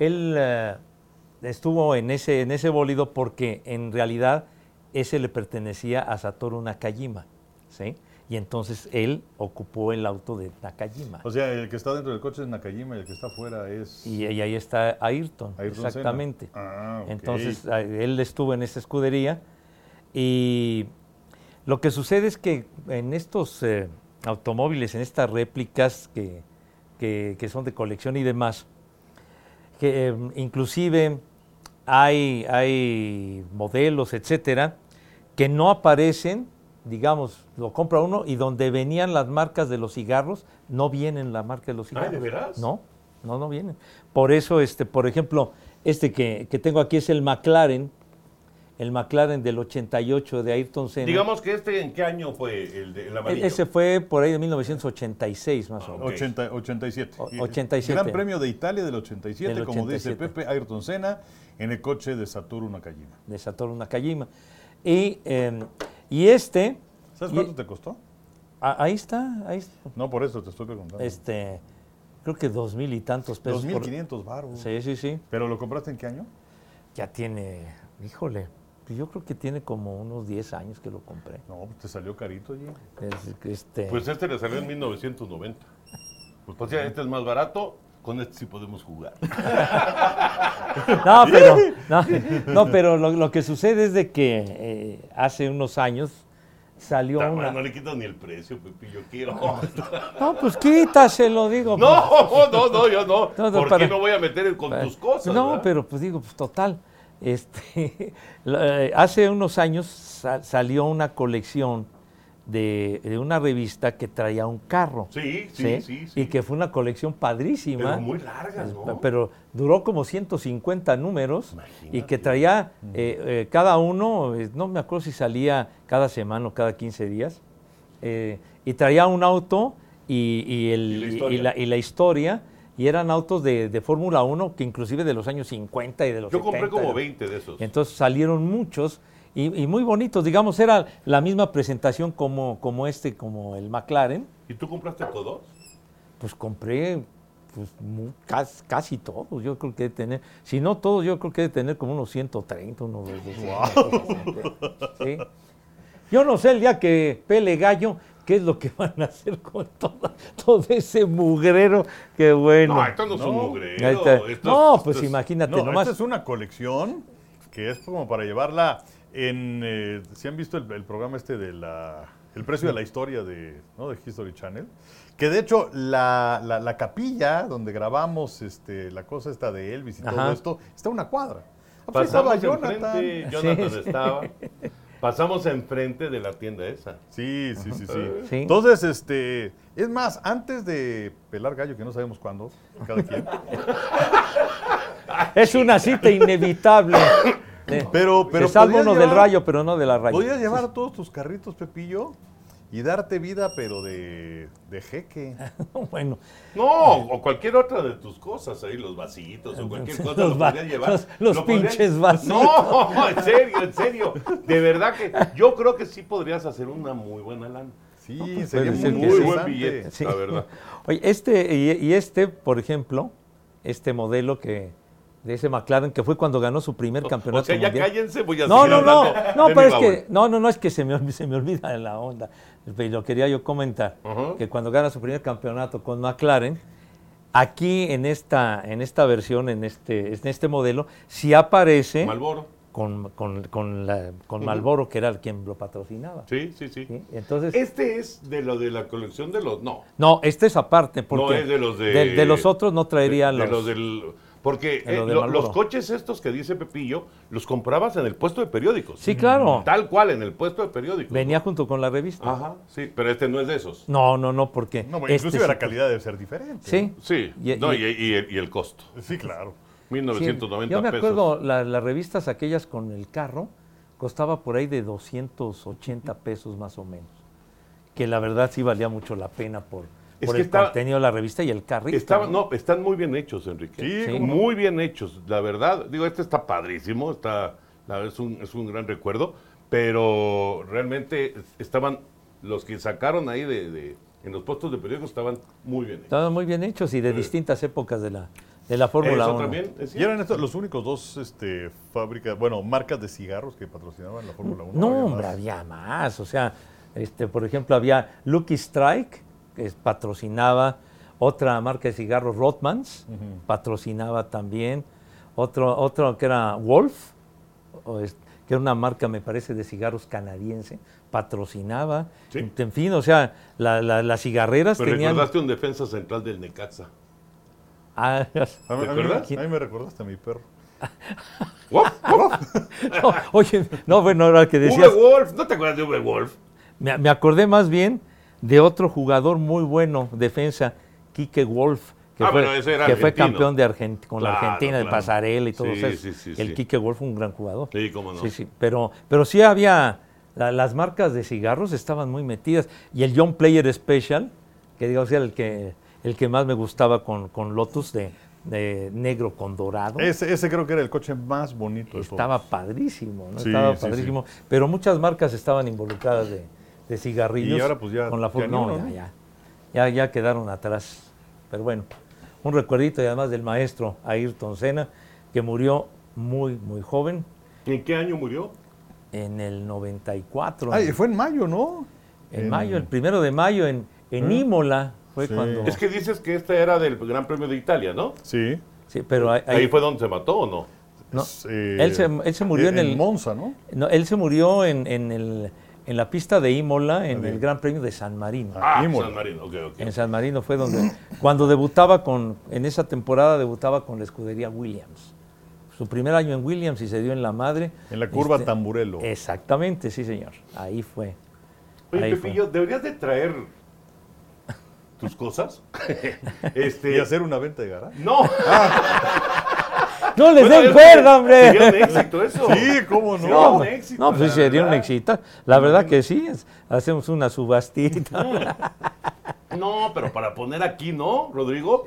estuvo en ese bólido porque en realidad ese le pertenecía a Satoru Nakajima, ¿sí? Y entonces él ocupó el auto de Nakajima. O sea, el que está dentro del coche es Nakajima y el que está fuera es... Y ahí está Ayrton, Ayrton exactamente. Senna. Ah, ok. Entonces él estuvo en esa escudería y lo que sucede es que en estos automóviles, en estas réplicas que son de colección y demás, que inclusive hay modelos, etcétera, que no aparecen, digamos, lo compra uno y donde venían las marcas de los cigarros, no vienen la marca de los cigarros. ¿de veras? No vienen. Por eso, por ejemplo, que tengo aquí es el McLaren del 88 de Ayrton Senna. Digamos que ¿en qué año fue el amarillo? Ese fue por ahí de 1986 más o menos. 87. 87. Gran Premio de Italia del 87, Del como dice 87. Pepe, Ayrton Senna, en el coche de Satoru Nakajima. De Satoru Nakajima. Y este... ¿Sabes cuánto te costó? Ahí está. No, por eso te estoy preguntando. Creo que 2,000 y tantos pesos. 2,500 baros. Sí. ¿Pero lo compraste en qué año? Ya tiene, híjole, yo creo que tiene como unos 10 años que lo compré. No, te salió carito, oye. Pues le salió en 1990. Pues ya, este es más barato, con este sí podemos jugar. Pero lo que sucede es de que hace unos años salió una... No le quitas ni el precio, Pepillo, quiero. No, pues quítaselo, digo. No, yo no. ¿Por qué no voy a meter con tus cosas? No, ¿verdad? pero pues digo, pues total. Hace unos años salió una colección de una revista que traía un carro. Sí. Y que fue una colección padrísima. Pero muy larga, ¿no? Pero duró como 150 números. Imagínate. Y que traía cada uno, no me acuerdo si salía cada semana o cada 15 días, y traía un auto y la historia. Y eran autos de Fórmula 1 que inclusive de los años 50 y de los 70. Yo compré como 20 de esos. Entonces salieron muchos y muy bonitos. Digamos, era la misma presentación como el McLaren. ¿Y tú compraste todos? Pues compré casi todos. Yo creo que debe tener, si no todos, yo creo que debe tener como unos 130, unos 200. ¿Sí? Yo no sé el día que pele gallo, ¿qué es lo que van a hacer con todo ese mugrero? Qué bueno. No, esto no es un mugrero. Imagínate no, nomás. Esta es una colección que es como para llevarla en... ¿Sí han visto el programa el precio de la historia de History Channel? Que de hecho la capilla donde grabamos la cosa esta de Elvis y todo esto, está a una cuadra. Pasamos Jonathan. Jonathan estaba... Pasamos enfrente de la tienda esa. Sí. Entonces, es más, antes de pelar gallo, que no sabemos cuándo, cada quien. Es una cita inevitable. Pero se salva uno del rayo, pero no de la raya. Podías llevar todos tus carritos, Pepillo, y darte vida, pero de jeque. Bueno. No, o cualquier otra de tus cosas, ahí los vasitos o cualquier cosa lo podrías llevar. Los pinches vasitos. No, en serio. De verdad que yo creo que sí podrías hacer una muy buena lana. Sí, pues sería un muy buen billete, sí. La verdad. Oye, por ejemplo, este modelo de ese McLaren, que fue cuando ganó su primer campeonato mundial. O sea, ya cállense, voy a seguir hablando. No, es que se me olvida la onda. Lo quería yo comentar, que cuando gana su primer campeonato con McLaren, aquí en esta versión, en este modelo, sí aparece Marlboro. con Marlboro, que era quien lo patrocinaba. Sí. Entonces, este es de la colección de los... No, este es aparte, porque no es de los de los otros no traería porque los coches estos que dice Pepillo, los comprabas en el puesto de periódicos. Sí, claro. Tal cual, en el puesto de periódicos. Venía junto con la revista. Ajá, sí, pero este no es de esos. No, porque... No, inclusive la calidad debe ser diferente. Sí, y el costo. Sí, claro. 1990 yo me acuerdo, pesos. las revistas aquellas con el carro, costaba por ahí de 280 pesos más o menos. Que la verdad sí valía mucho la pena por el contenido de la revista y el carrito. Están muy bien hechos, Enrique. Sí. Muy bien hechos, la verdad. Digo, este está padrísimo, es un gran recuerdo, pero realmente estaban, los que sacaron ahí en los puestos de periódicos estaban muy bien hechos. Estaban muy bien hechos y de distintas épocas de la Fórmula 1. También, ¿Y eran estos los únicos dos marcas de cigarros que patrocinaban la Fórmula 1? No, hombre, había más. O sea, por ejemplo, había Lucky Strike, que patrocinaba otra marca de cigarros, Rothmans, patrocinaba también. Otro que era Wolf, que era una marca, me parece, de cigarros canadiense, patrocinaba. Sí. En fin, o sea, las cigarreras Pero tenían... recordaste un defensa central del Necaxa. Ah, ¿Te acuerdas? A mí me recordaste a mi perro. Wolf, Wolf. No, oye, no, bueno, ahora que decías, Uwe Wolf, ¿no te acuerdas de Uwe Wolf? me acordé más bien de otro jugador muy bueno, defensa, Quique Wolf, que bueno, ese era que fue argentino. campeón con la Claro, Argentina, de claro. pasarela y todo Sí, eso. sí, El sí. Quique Wolf, un gran jugador. Sí, cómo no. Sí, sí, pero sí había, las marcas de cigarros estaban muy metidas. Y el Young Player Special, que digamos era el que más me gustaba con Lotus, de negro con dorado. Ese creo que era el coche más bonito de Estaba todos. padrísimo, ¿no? Sí, Estaba sí, padrísimo. Pero muchas marcas estaban involucradas de cigarrillos. Y ahora, pues, ya- con la ya ni no, uno, ¿no? ya quedaron atrás. Pero bueno, un recuerdito y además del maestro Ayrton Senna, que murió muy, muy joven, ¿En qué año murió? en el 94. Ay, fue en mayo, ¿no? En mayo, el 1 de mayo, en Imola, fue Sí. cuando... Es que dices que este era del Gran Premio de Italia, ¿no? Sí. Sí, pero Ahí fue donde se mató, ¿o no? no, Es, él se murió en el... Monza, ¿no? No, él se murió en la pista de Imola, en el Gran Premio de San Marino. Ah, Imola. San Marino, ok. En San Marino fue donde, cuando debutaba en esa temporada debutaba con la escudería Williams. Su primer año en Williams y se dio en la madre. En la curva Tamburello. Exactamente, sí señor. Ahí fue. Oye, Ahí Pepillo, deberías de traer tus cosas. Y hacer una venta de garaje. No. ¡No les Bueno, den es cuerda, que hombre! Sería un éxito eso. Sí, cómo no. Sería un éxito, No, pues la sería un verdad. éxito. La verdad que sí, hacemos una subastita. No, pero para poner aquí, ¿no, Rodrigo?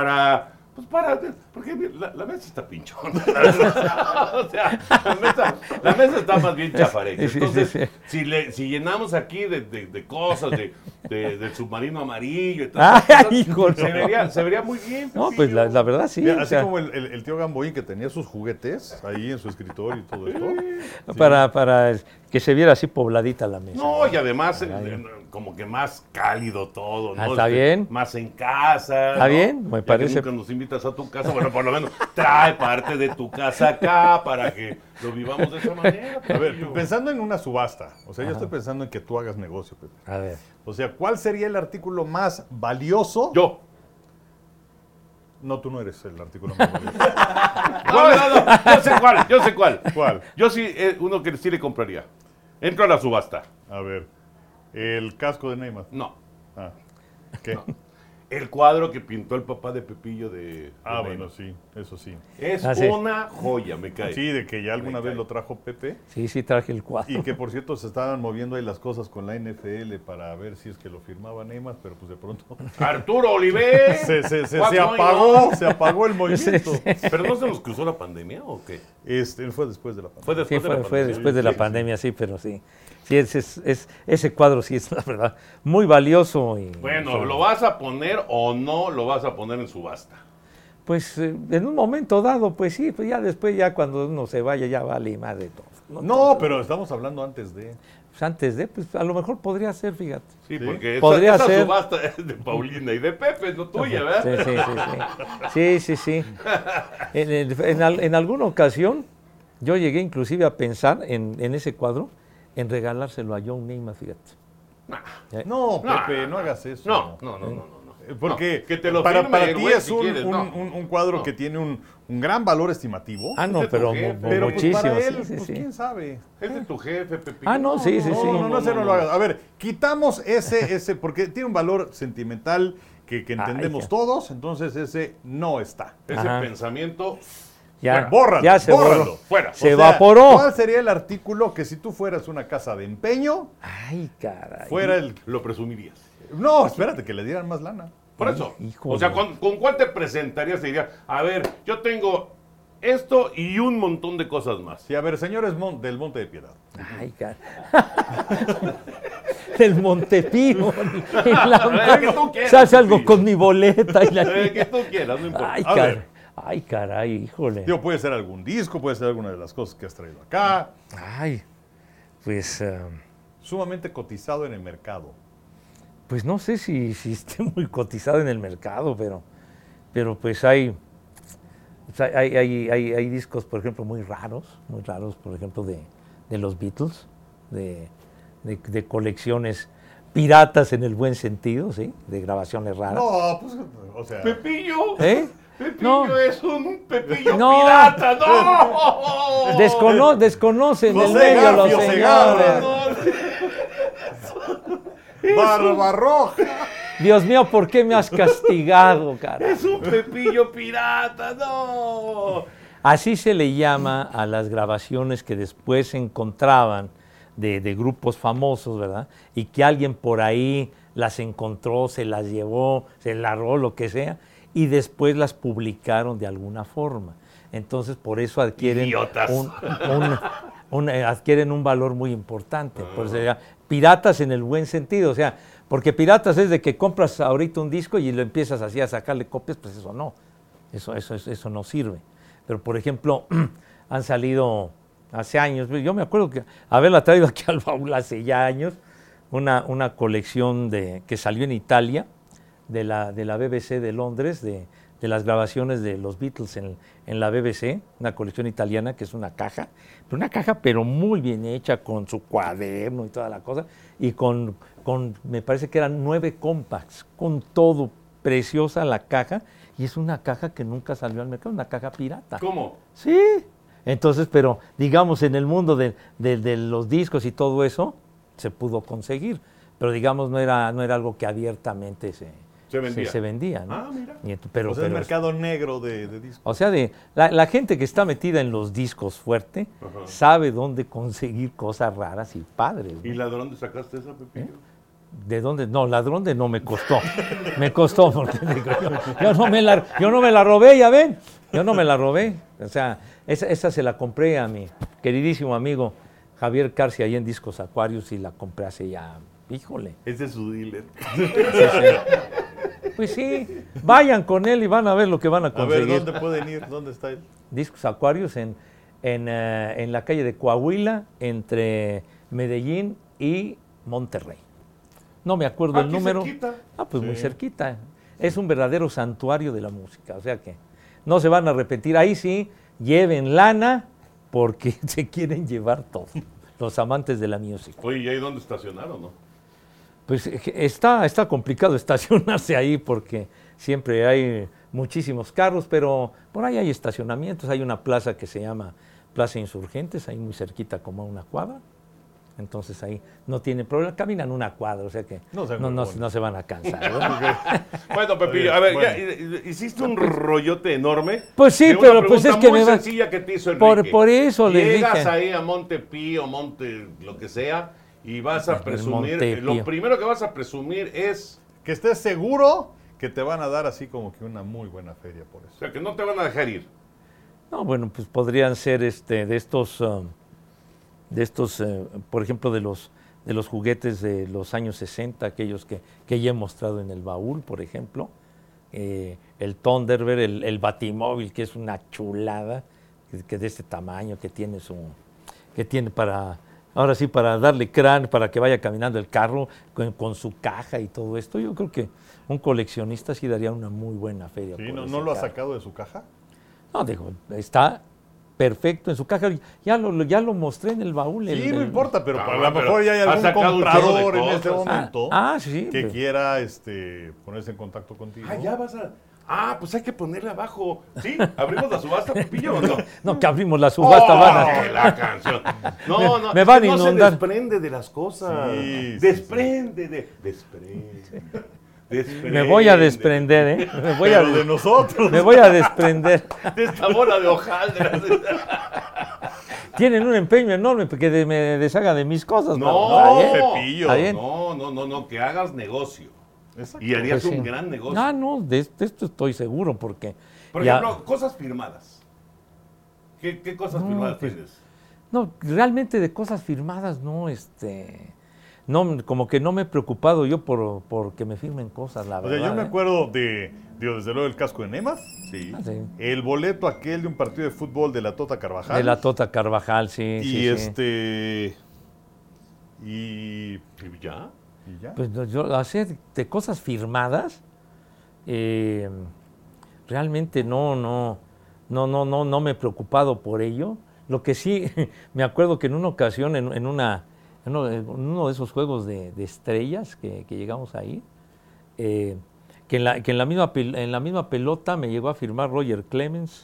Porque la mesa está pinchona. O sea, la mesa está más bien chafareca. Sí, Entonces, sí, si llenamos aquí de cosas, del submarino amarillo y todo Ay, hijo, no. se vería muy bien. No, pues Pepillo. la verdad sí. Mira, o así sea, como el tío Gamboín que tenía sus juguetes ahí en su escritorio y todo esto. para que se viera así pobladita la mesa. No, y además como que más cálido todo, ¿no? ¿Está bien? Más en casa. ¿Está ¿no? bien? Me Ya que parece. nunca nos invitas a tu casa, bueno, por lo menos trae parte de tu casa acá para que lo vivamos de esa manera. A ver, Pepillo. pensando en una subasta, o sea, yo estoy pensando en que tú hagas negocio, Pepe. A ver. O sea, ¿cuál sería el artículo más valioso? Yo. No, tú no eres el artículo más valioso. No, yo sé cuál. ¿Cuál? Yo sí, uno que sí le compraría. Entro a la subasta. A ver, el casco de Neymar. No. Ah, ¿qué? El cuadro que pintó el papá de Pepillo de Ah, de bueno, Neymar. sí, eso sí. Es Ah, sí. una joya, me cae. Sí, de que ya alguna Me vez cae. lo trajo Pepe. Sí, sí traje el cuadro. Y que por cierto se estaban moviendo ahí las cosas con la NFL para ver si es que lo firmaba Neymar, pero pues de pronto Arturo Oliver. se apagó el movimiento. ¿Pero no se nos cruzó la pandemia o qué? Fue después de la pandemia. Fue después Sí, de la fue pandemia. después de la Sí, pandemia, sí, pero sí. Sí, ese cuadro sí es, la verdad, muy valioso. Y, Bueno, ¿lo vas a poner o no lo vas a poner en subasta? Pues en un momento dado, pues sí, pues ya después, ya cuando uno se vaya, ya vale más de todo. No, pero estamos hablando antes de... Pues antes de, pues a lo mejor podría ser, fíjate. Sí, Sí. porque Podría esa ser. subasta es de Paulina y de Pepe, no tuya, ¿verdad? Sí. En alguna ocasión, yo llegué inclusive a pensar en ese cuadro, en regalárselo a John Neymar, fíjate. No, No, Pepe, no hagas eso. No. Porque No, que te lo para firme el ti güey es si un, quieres, un- no. un cuadro No. que tiene un gran valor estimativo. Ah, no, Ese pero tu jefe, pero pues, muchísimo. para sí, él, sí, pues, sí. quién sabe. Es de tu jefe, Pepe. Ah, no, sí, sí, sí. No, ese no lo hagas. A ver, quitamos ese, porque tiene un valor sentimental que entendemos ya. todos, entonces ese no está. Ese Ajá. pensamiento, Ya, Bórralo, ya se bórralo. borró. fuera. Se O sea, evaporó. ¿Cuál sería el artículo que si tú fueras una casa de empeño, Ay, caray. fuera el... Lo presumirías. No, espérate, que le dieran más lana. Por eso. híjole. O sea, ¿con cuál te presentarías? Te diría, a ver, yo tengo esto y un montón de cosas más. Sí, a ver, señores del Monte de Piedad. Ay, caray. El Montepío. El que tú quieras, Se hace algo sí. con mi boleta. Y la... El que tú quieras, no importa. Ay, A ver. Ay, caray, híjole. Digo, puede ser algún disco, puede ser alguna de las cosas que has traído acá. Ay, pues... Sumamente cotizado en el mercado. Pues no sé si esté muy cotizado en el mercado, pero pues hay discos, por ejemplo, muy raros, por ejemplo, de los Beatles, de colecciones piratas en el buen sentido, ¿sí? De grabaciones raras. No, pues, o sea... Pepillo. ¿Eh? Pepillo No. es un Pepillo No. pirata, ¡no! Desconocen el José medio los Garfio señores. Barbarroja. Dios mío, ¿por qué me has castigado, cara? Es un Pepillo pirata, ¡no! Así se le llama a las grabaciones que después se encontraban de grupos famosos, ¿verdad? Y que alguien por ahí las encontró, se las llevó, se las robó, lo que sea, y después las publicaron de alguna forma. Entonces, por eso adquieren Idiotas. adquieren un valor muy importante. Por eso, piratas en el buen sentido, o sea, porque piratas es de que compras ahorita un disco y lo empiezas así a sacarle copias, pues eso no, eso no sirve. Pero, por ejemplo, han salido hace años, yo me acuerdo que haberla traído aquí al baúl hace ya años, una colección que salió en Italia, de la BBC de Londres, de las grabaciones de los Beatles en la BBC, una colección italiana que es una caja pero muy bien hecha, con su cuaderno y toda la cosa, y con me parece que eran 9 compacts, con todo, preciosa la caja, y es una caja que nunca salió al mercado, una caja pirata. ¿Cómo? Sí. Entonces, pero digamos en el mundo de los discos y todo eso, se pudo conseguir, pero digamos no era algo que abiertamente se vendía, ¿no? Ah, mira. Pero el mercado negro de discos. O sea, la gente que está metida en los discos fuerte sabe dónde conseguir cosas raras y padres, ¿no? ¿Y ladrón de sacaste esa, Pepillo? ¿De dónde? No, ladrón de no me costó. Me costó porque digo, yo no me la robé, ya ven. Yo no me la robé. O sea, esa se la compré a mi queridísimo amigo Javier Carci ahí en Discos Aquarius y la compré hace ya, híjole. Ese es su dealer. Sí. Pues sí, vayan con él y van a ver lo que van a conseguir. A ver, ¿dónde pueden ir? ¿Dónde está él? Discos Aquarius en la calle de Coahuila, entre Medellín y Monterrey. No me acuerdo el número. Cerquita. Pues muy cerquita. Es un verdadero santuario de la música, o sea que no se van a arrepentir. Ahí sí, lleven lana porque se quieren llevar todo, los amantes de la música. Oye, ¿y ahí dónde estacionaron, no? Pues está complicado estacionarse ahí porque siempre hay muchísimos carros, pero por ahí hay estacionamientos. Hay una plaza que se llama Plaza Insurgentes, ahí muy cerquita como a una cuadra. Entonces ahí no tienen problema, caminan una cuadra, o sea que no se van a cansar, ¿verdad? Bueno, Pepillo, a ver, ya hiciste un rollote enorme. Pues sí, de una pero pues es que muy me va... sencilla que te hizo Enrique. Por eso le dije. Llegas ahí a Montepío, lo que sea, y vas a presumir, Montepío. lo primero que vas a presumir es... Que estés seguro que te van a dar así como que una muy buena feria por O eso. sea, que no te van a dejar ir. No, bueno, pues podrían ser de estos, por ejemplo, de los juguetes de los años 60, aquellos que ya he mostrado en el baúl, por ejemplo. El Thunderbird, el Batimóvil, que es una chulada, que de este tamaño, que tiene para, ahora sí, para darle crán, para que vaya caminando el carro con su caja y todo esto. Yo creo que un coleccionista sí daría una muy buena feria. ¿Sí? por ¿No ese lo ha carro. sacado de su caja? No, digo, está perfecto en su caja. Ya lo mostré en el baúl. Sí, no importa, pero No, a lo pero mejor ya hay ha algún sacado un chorro de comprador en este cosas. momento Sí. que quiera ponerse en contacto contigo. Ya vas a... pues hay que ponerle abajo. ¿Sí? ¿Abrimos la subasta, Pepillo, o no? No, que abrimos la subasta, van a... La canción. No, Me es van que a no se inundar. desprende de las cosas. Sí, desprende. Me voy a desprender, ¿eh? Pero de nosotros. Me voy a desprender. de esta bola de hojaldras. Tienen un empeño enorme porque me deshaga de mis cosas. No, ¿está bien? Pepillo. ¿Está bien? No, que hagas negocio. Exacto. Y harías Pues sí. un gran negocio. No, de esto estoy seguro porque... Por ya- ejemplo, cosas firmadas. ¿Qué cosas No, firmadas pues, tienes? No, realmente de cosas firmadas no, no, como que no me he preocupado yo por que me firmen cosas, la O sea, verdad. yo me ¿eh? acuerdo desde luego, el casco de Nemas, Sí. Ah, sí. el boleto aquel de un partido de fútbol de la Tota Carvajal. De la Tota Carvajal, sí. Y sí. Y ¿Y ya? ya. Pues no, yo hacer de cosas firmadas, realmente no me he preocupado por ello. Lo que sí, me acuerdo que en una ocasión, en uno de esos juegos de estrellas que llegamos ahí, que que en la misma pelota me llegó a firmar Roger Clemens,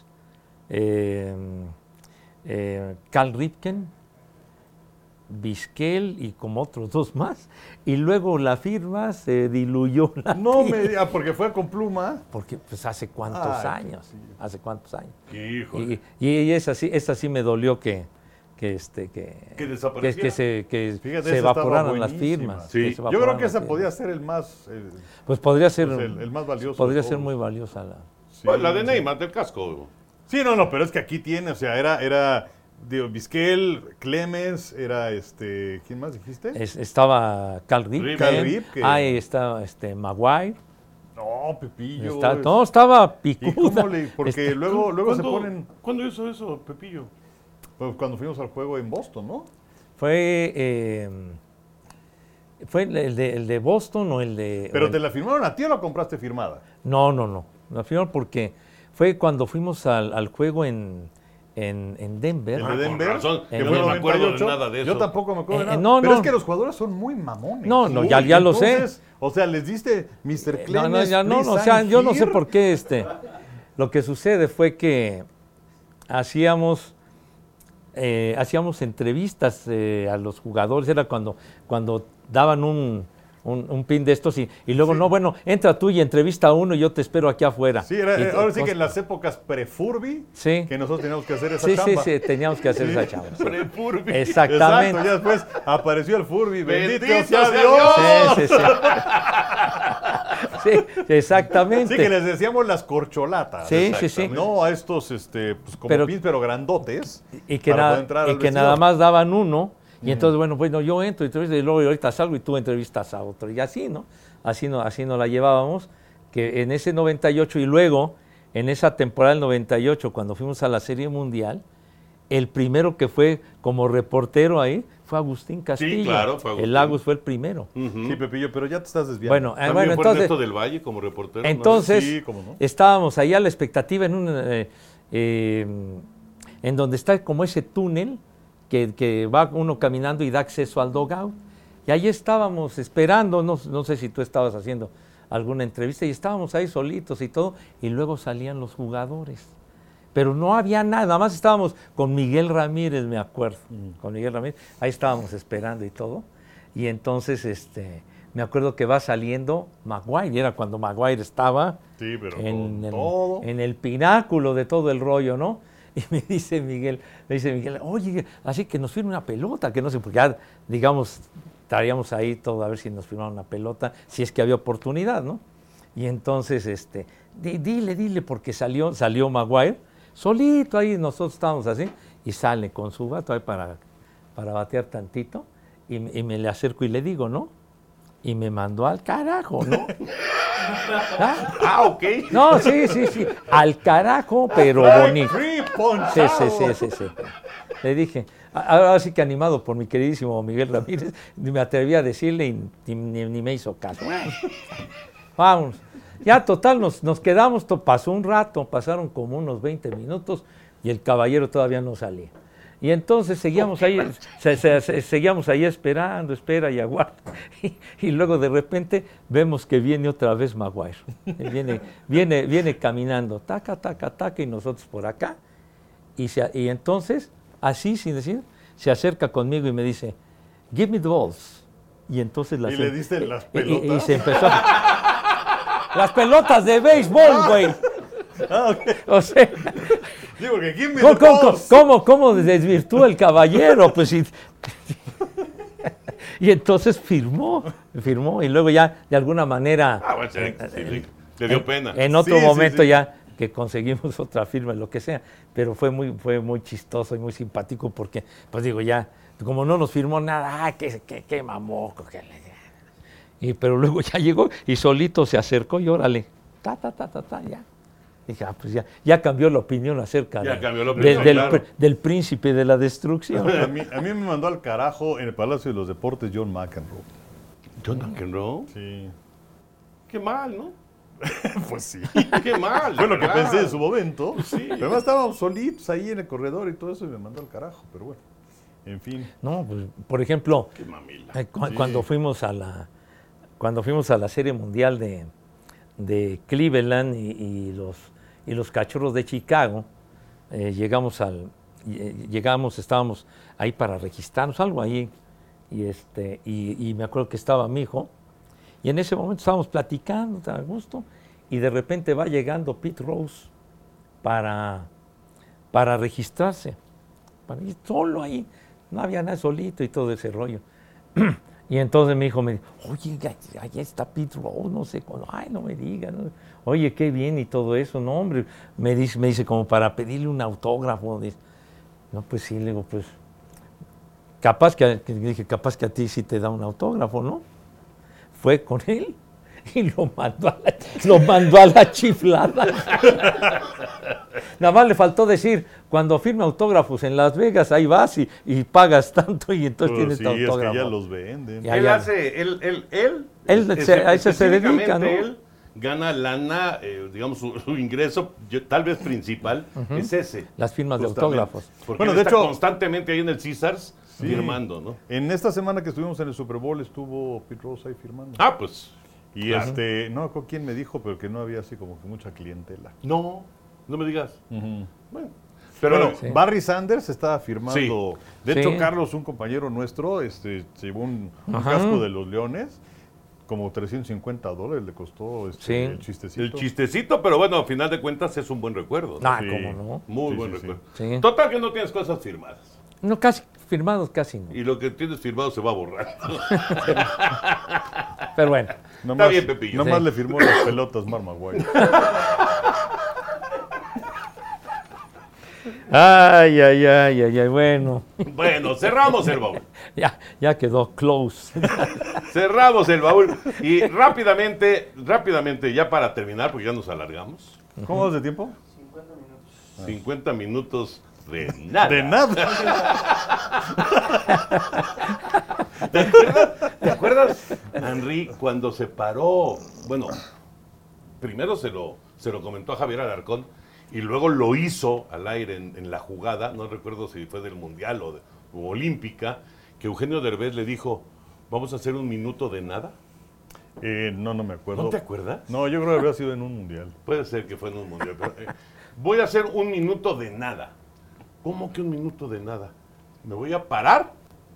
Carl Ripken, Vizquel y como otros dos más, y luego la firma se diluyó. No me diga, porque fue con pluma. Porque pues hace cuántos años, hace cuántos años. Híjole. Y esa sí me dolió que desapareciera. que se evaporaran las firmas. Sí. Yo creo que esa podía ser el más... pues podría ser el más valioso. Podría de ser todos. muy valiosa Sí. Pues la de Neymar del casco. Sí, no, pero es que aquí tiene, o sea, era digo, Vizquel, Clemens, era ¿quién más dijiste? Estaba Carl Ripken, ahí estaba Maguire. No, Pepillo. Estaba picuda. ¿Y cómo porque luego se ponen... ¿Cuándo hizo eso, Pepillo? Pues cuando fuimos al juego en Boston, ¿no? ¿Fue el de Boston o el de...? ¿Pero te la firmaron a ti o la compraste firmada? No. La firmaron porque fue cuando fuimos al juego en Denver. ¿El de Denver? Con razón, que yo fue no me acuerdo de 98. nada de eso. Yo tampoco me acuerdo de nada. no, pero no. es que los jugadores son muy mamones. No, ya lo sé. Entonces, o sea, les diste Mr. Clemens, o sea, yo no sé por qué lo que sucede fue que hacíamos entrevistas a los jugadores, era cuando daban un pin de estos y luego, Sí. no, bueno, entra tú y entrevista a uno y yo te espero aquí afuera. Sí, ahora sí que en las épocas pre-Furby, Sí. que nosotros teníamos que hacer esa chamba. Sí, teníamos que hacer esa chamba. Pre-Furby. Exactamente. Exacto, ya después apareció el Furby, bendito Bendito sea sea Dios. Dios. Sí, exactamente. Sí, que les decíamos las corcholatas. Sí. No a estos, pues como Pero- pins, pero grandotes. Y que, para poder entrar al que vestidor. nada más daban uno, y entonces, bueno, yo entro y luego ahorita salgo y tú entrevistas a otro, y así, ¿no? Así nos la llevábamos, que en ese 98 y luego, en esa temporada del 98, cuando fuimos a la Serie Mundial, el primero que fue como reportero ahí fue Agustín Castillo. claro, fue Agustín. El Lagos fue el primero. Sí, Pepillo, pero ya te estás desviando. Bueno, También fue entonces, Ernesto del Valle como reportero. ¿no? entonces Sí, cómo no. estábamos ahí a la expectativa en donde está como ese túnel que va uno caminando y da acceso al dugout. Y ahí estábamos esperando, no sé si tú estabas haciendo alguna entrevista, y estábamos ahí solitos y todo, y luego salían los jugadores. Pero no había nada más estábamos con Miguel Ramírez, me acuerdo, con Miguel Ramírez, ahí estábamos esperando y todo. Y entonces me acuerdo que va saliendo Maguire, y era cuando Maguire estaba Sí, pero en con todo. el pináculo de todo el rollo, ¿no? Y me dice Miguel, oye, así que nos firme una pelota, que no sé, porque ya, digamos, estaríamos ahí todo a ver si nos firmaban una pelota, si es que había oportunidad, ¿no? Y entonces, dile, porque salió Maguire, solito ahí, nosotros estábamos así, y sale con su bato ahí para batear tantito, y me le acerco y le digo, ¿no? Y me mandó al carajo, ¿no? Ok. No, sí, al carajo, pero bonito. Free Sí. ponchado. Le dije, ahora sí que animado por mi queridísimo Miguel Ramírez, ni me atreví a decirle y ni me hizo caso. Vamos. Ya total, nos quedamos, pasó un rato, pasaron como unos 20 minutos y el caballero todavía no salía. Y entonces seguíamos ahí, seguíamos ahí esperando, espera y aguarda. Y luego de repente vemos que viene otra vez Maguire. Viene caminando, taca, y nosotros por acá. Y entonces, así sin decir, se acerca conmigo y me dice, give me the balls. Y entonces ¿Y le diste las pelotas? Y se empezó. Las pelotas de béisbol, güey. O sea, Digo que give me the balls. ¿Cómo desvirtúa el caballero? Pues y entonces firmó y luego ya de alguna manera Bueno, sí, le dio pena. en otro Sí, momento sí. ya que conseguimos otra firma, lo que sea, pero fue muy chistoso y muy simpático porque, pues digo, ya, como no nos firmó nada, qué mamoco, pero luego ya llegó y solito se acercó y órale, ya. Dije, pues ya cambió la opinión acerca Ya cambió la opinión, del, claro. del príncipe de la destrucción. A mí me mandó al carajo en el Palacio de los Deportes John McEnroe. John McEnroe. Sí. Qué mal, ¿no? Pues sí. Qué mal. Fue lo que ¿verdad? pensé en su momento. Sí. Pero además estábamos solitos ahí en el corredor y todo eso y me mandó al carajo. Pero bueno, en fin. No, pues, por ejemplo, Qué mamila. cuando fuimos a la Serie Mundial de Cleveland y los Cachorros de Chicago. Estábamos ahí para registrarnos, algo ahí, y me acuerdo que estaba mi hijo, y en ese momento estábamos platicando a gusto, y de repente va llegando Pete Rose para registrarse, para ir solo ahí, no había nada, solito y todo ese rollo. Y entonces mi hijo me dijo, oye, allá está Pete Rose, no sé cuándo, ay, no me digas, no. Oye, qué bien y todo eso, no, hombre, me dice como para pedirle un autógrafo. Dice, no, pues sí, le digo, pues, capaz que a ti sí te da un autógrafo, ¿no? Fue con él y lo mandó a la chiflada. Nada más le faltó decir, cuando firma autógrafos en Las Vegas, ahí vas y pagas tanto y entonces tienes tu autógrafo. Es que ya los venden. Él a eso se dedica, ¿no? Él gana lana, digamos, su ingreso, tal vez principal, es ese. Las firmas de autógrafos. Porque bueno, de hecho, constantemente ahí en el Caesars firmando, ¿no? En esta semana que estuvimos en el Super Bowl estuvo Pete Rose ahí firmando. Ah, pues. Y no me acuerdo quién me dijo, pero que no había así como que mucha clientela. No me digas. Bueno. Pero Barry Sanders estaba firmando. Sí. De hecho, Carlos, un compañero nuestro, llevó un casco de los Leones. Como $350 le costó el chistecito. El chistecito, pero bueno, a final de cuentas es un buen recuerdo, ¿no? Ah, cómo no. Muy buen recuerdo. Sí. Total que no tienes cosas firmadas. No, casi firmados, casi no. Y lo que tienes firmado se va a borrar. Pero bueno. Está bien, Pepillo. Nomás le firmó las pelotas Mark Maguire. Ay, bueno. Bueno, cerramos el baúl. Ya quedó close. Cerramos el baúl. Y rápidamente, ya para terminar, porque ya nos alargamos. ¿Cómo vas de tiempo? 50 minutos. 50 minutos de nada. De nada. ¿Te acuerdas, Henry, cuando se paró? Bueno, primero se lo comentó a Javier Alarcón y luego lo hizo al aire en la jugada, no recuerdo si fue del Mundial o Olímpica, que Eugenio Derbez le dijo, ¿vamos a hacer un minuto de nada? No me acuerdo. ¿No te acuerdas? No, yo creo que habría sido en un Mundial. Puede ser que fue en un Mundial, pero voy a hacer un minuto de nada. ¿Cómo que un minuto de nada? Me voy a parar,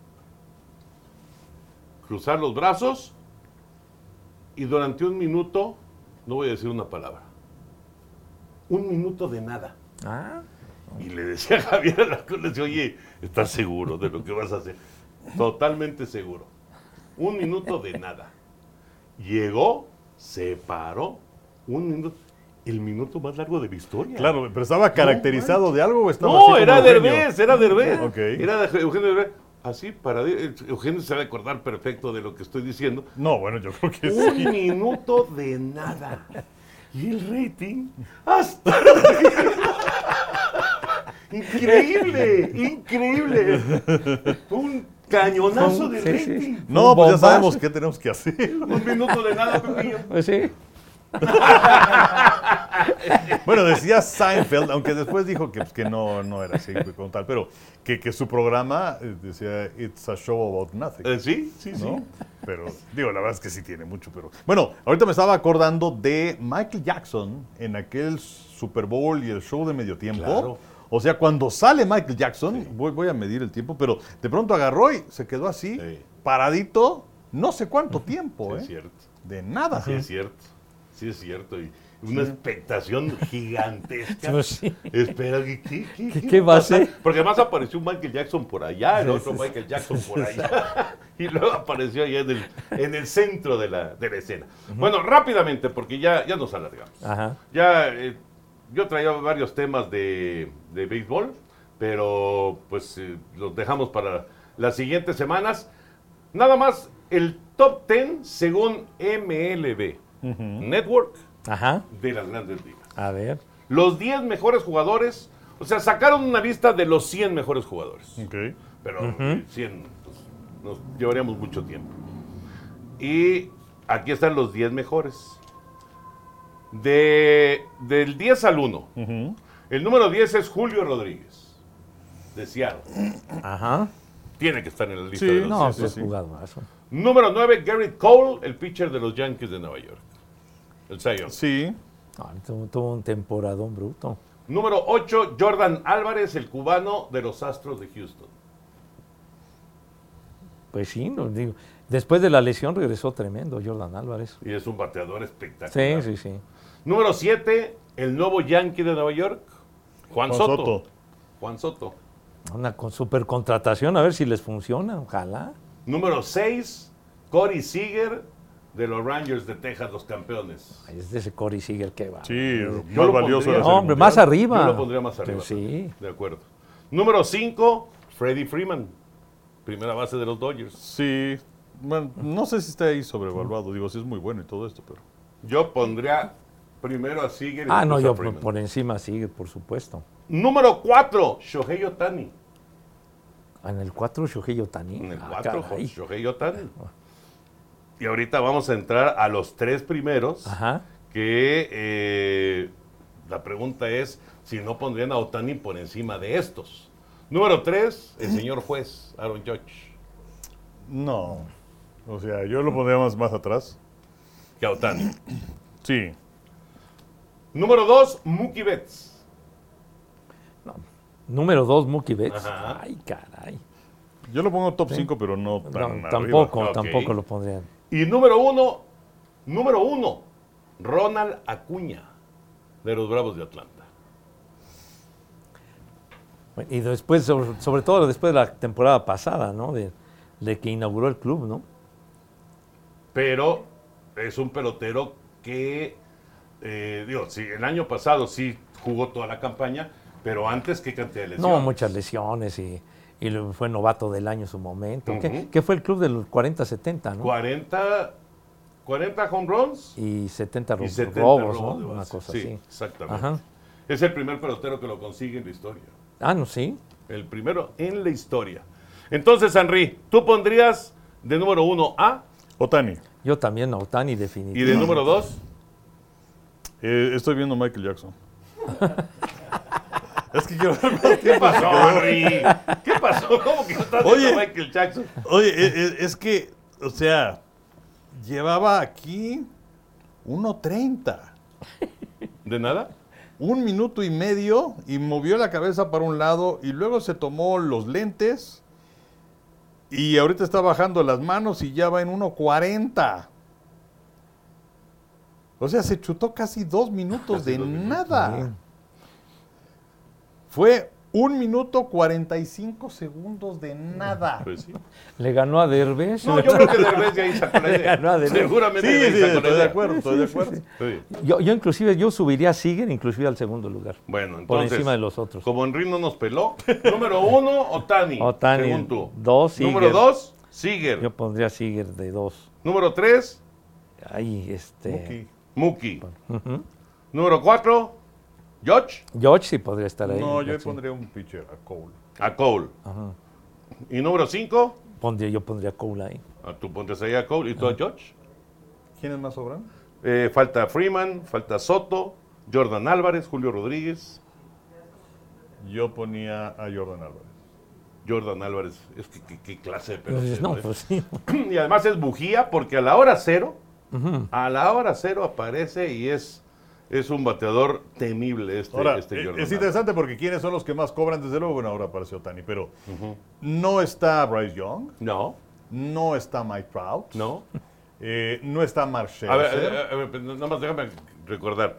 cruzar los brazos y durante un minuto no voy a decir una palabra. Un minuto de nada. Y le decía a Javier Alarcón, le decía, oye, ¿estás seguro de lo que vas a hacer? Totalmente seguro. Un minuto de nada. Llegó, se paró, un minuto. El minuto más largo de la historia. Claro, pero ¿estaba caracterizado de algo o estaba No, así era como Derbez. Okay. Era Eugenio Derbez. Así, Eugenio se va a acordar perfecto de lo que estoy diciendo. No, bueno, yo creo que un sí. Un minuto de nada. Y el rating, hasta... Increíble. Un cañonazo de rating. No, pues ya sabemos qué tenemos que hacer. Un minuto de nada, Pepillo. Pues sí. Bueno, decía Seinfeld, aunque después dijo que no era así como tal, pero que su programa decía It's a show about nothing. Sí. ¿no? Pero digo, la verdad es que sí tiene mucho, pero... Bueno, ahorita me estaba acordando de Michael Jackson en aquel Super Bowl y el show de medio tiempo. Claro. O sea, cuando sale Michael Jackson, voy a medir el tiempo, pero de pronto agarró y se quedó así, paradito, no sé cuánto tiempo, Es cierto. De nada. Sí, es cierto. Y una expectación gigantesca. Pues sí. Espera, ¿Qué va a ser? Porque además apareció un Michael Jackson por allá, el otro Michael Jackson por allá. Y luego apareció allá en el centro de la escena. Bueno, rápidamente, porque ya nos alargamos. Ajá. Yo traía varios temas de béisbol, pero pues los dejamos para las siguientes semanas. Nada más el top 10 según MLB Network de las Grandes Ligas. A ver. Los 10 mejores jugadores, o sea, sacaron una lista de los 100 mejores jugadores. Okay. Pero 100, pues, nos llevaríamos mucho tiempo. Y aquí están los 10 mejores. Del 10 al 1. El número 10 es Julio Rodríguez, de Seattle. Ajá. Tiene que estar en la lista de los 100. No, pues jugadorazo. Número 9, Garrett Cole, el pitcher de los Yankees de Nueva York. El Cy Young. Sí. Tuvo un temporadón bruto. Número 8, Jordan Álvarez, el cubano de los Astros de Houston. Pues sí, digo. Después de la lesión regresó tremendo Jordan Álvarez. Y es un bateador espectacular. Sí. Número 7, el nuevo Yankee de Nueva York, Juan Soto. Juan Soto. Una super contratación, a ver si les funciona, ojalá. Número 6, Corey Seager de los Rangers de Texas, los campeones. Ay, es de ese Corey Seager que va. Sí, Yo más lo valioso. pondría- de la No, Serie hombre, Mundial. más arriba. Yo lo pondría más arriba. Sí. De acuerdo. Número 5, Freddie Freeman, primera base de los Dodgers. Sí. Bueno, no sé si está ahí sobrevaluado. Digo, sí es muy bueno y todo esto, pero... Yo pondría primero a Seager y Ah, no, después yo a Freeman. por encima sigue, por supuesto. Número 4, Shohei Ohtani. En el 4, Shohei Ohtani. En el Ah, 4, caray. Shohei Ohtani. Y ahorita vamos a entrar a los 3 primeros, Ajá. que la pregunta es si no pondrían a Ohtani por encima de estos. Número 3, el señor juez, Aaron Judge, No. O sea, yo lo pondría más atrás. que a Ohtani. Sí. Número 2, Mookie Betts. Número 2, Mookie Betts. Ajá. Ay, caray. Yo lo pongo top 5, pero no tan No, arriba. tampoco, Ok. tampoco lo pondrían. Y número 1, Ronald Acuña, de los Bravos de Atlanta. Y después, sobre todo después de la temporada pasada, ¿no? De que inauguró el club, ¿no? Pero es un pelotero que, sí, el año pasado sí jugó toda la campaña, pero antes, ¿qué cantidad de lesiones? No, muchas lesiones y fue novato del año en su momento. Ujú. ¿Qué fue el club del 40-70, no? 40 home runs Y 70, y 70 robos, robos de ¿no? Una base. cosa Sí, así. exactamente. Ajá. Es el primer pelotero que lo consigue en la historia. Ah, no, sí. El primero en la historia. Entonces, Henry, tú pondrías de número 1 a Ohtani. Yo también, Ohtani, y definitivamente. de número 2. Estoy viendo Michael Jackson. Es que quiero ver más ¿Qué tiempo. pasó, Henry? ¿Qué pasó? ¿Cómo que no estás Oye. viendo Michael Jackson? Oye, es que, o sea, llevaba aquí 1:30. ¿De nada? 1 minuto y medio y movió la cabeza para un lado y luego se tomó los lentes y ahorita está bajando las manos y ya va en 1:40. O sea, se chutó casi 2 minutos Casi de 2 minutos. nada. Fue 1 minuto 45 segundos de nada. Pues sí. Le ganó a Derbez. No, yo creo que Derbez de ahí sacó la idea. Ganó a Derbez. Seguramente Sí, de ahí sí, sacó la estoy de idea. acuerdo, estoy de acuerdo. Sí. Yo inclusive, yo subiría a Seager inclusive al segundo lugar. Bueno, Por entonces, encima de los otros. como Henry no nos peló, número 1, Ohtani, Ohtani, según tú. 2, Seager. Número 2, Seager. Yo pondría a Seager de 2. Número 3, Ahí, Mookie. Ujú. Número 4, Judge, George sí podría estar ahí. No, yo sí. pondría un pitcher a Cole. a Cole. Ajá. Y número 5, Yo pondría Cole ahí. tú pontes ahí a Cole y tú a Judge. ¿Quiénes más sobran? Falta Freeman, falta Soto, Jordan Álvarez, Julio Rodríguez. Yo ponía a Jordan Álvarez. Jordan Álvarez, es que qué clase de pelotero. No, ¿eh? pues sí. Y además es bujía porque a la hora cero aparece y es un bateador temible Ahora, este Jordan. es interesante porque ¿quiénes son los que más cobran? Desde luego, bueno, ahora apareció Ohtani, pero no está Bryce Young, No, no está Mike Trout, no. no está Mark A ver, Scherzer. nada más déjame recordar.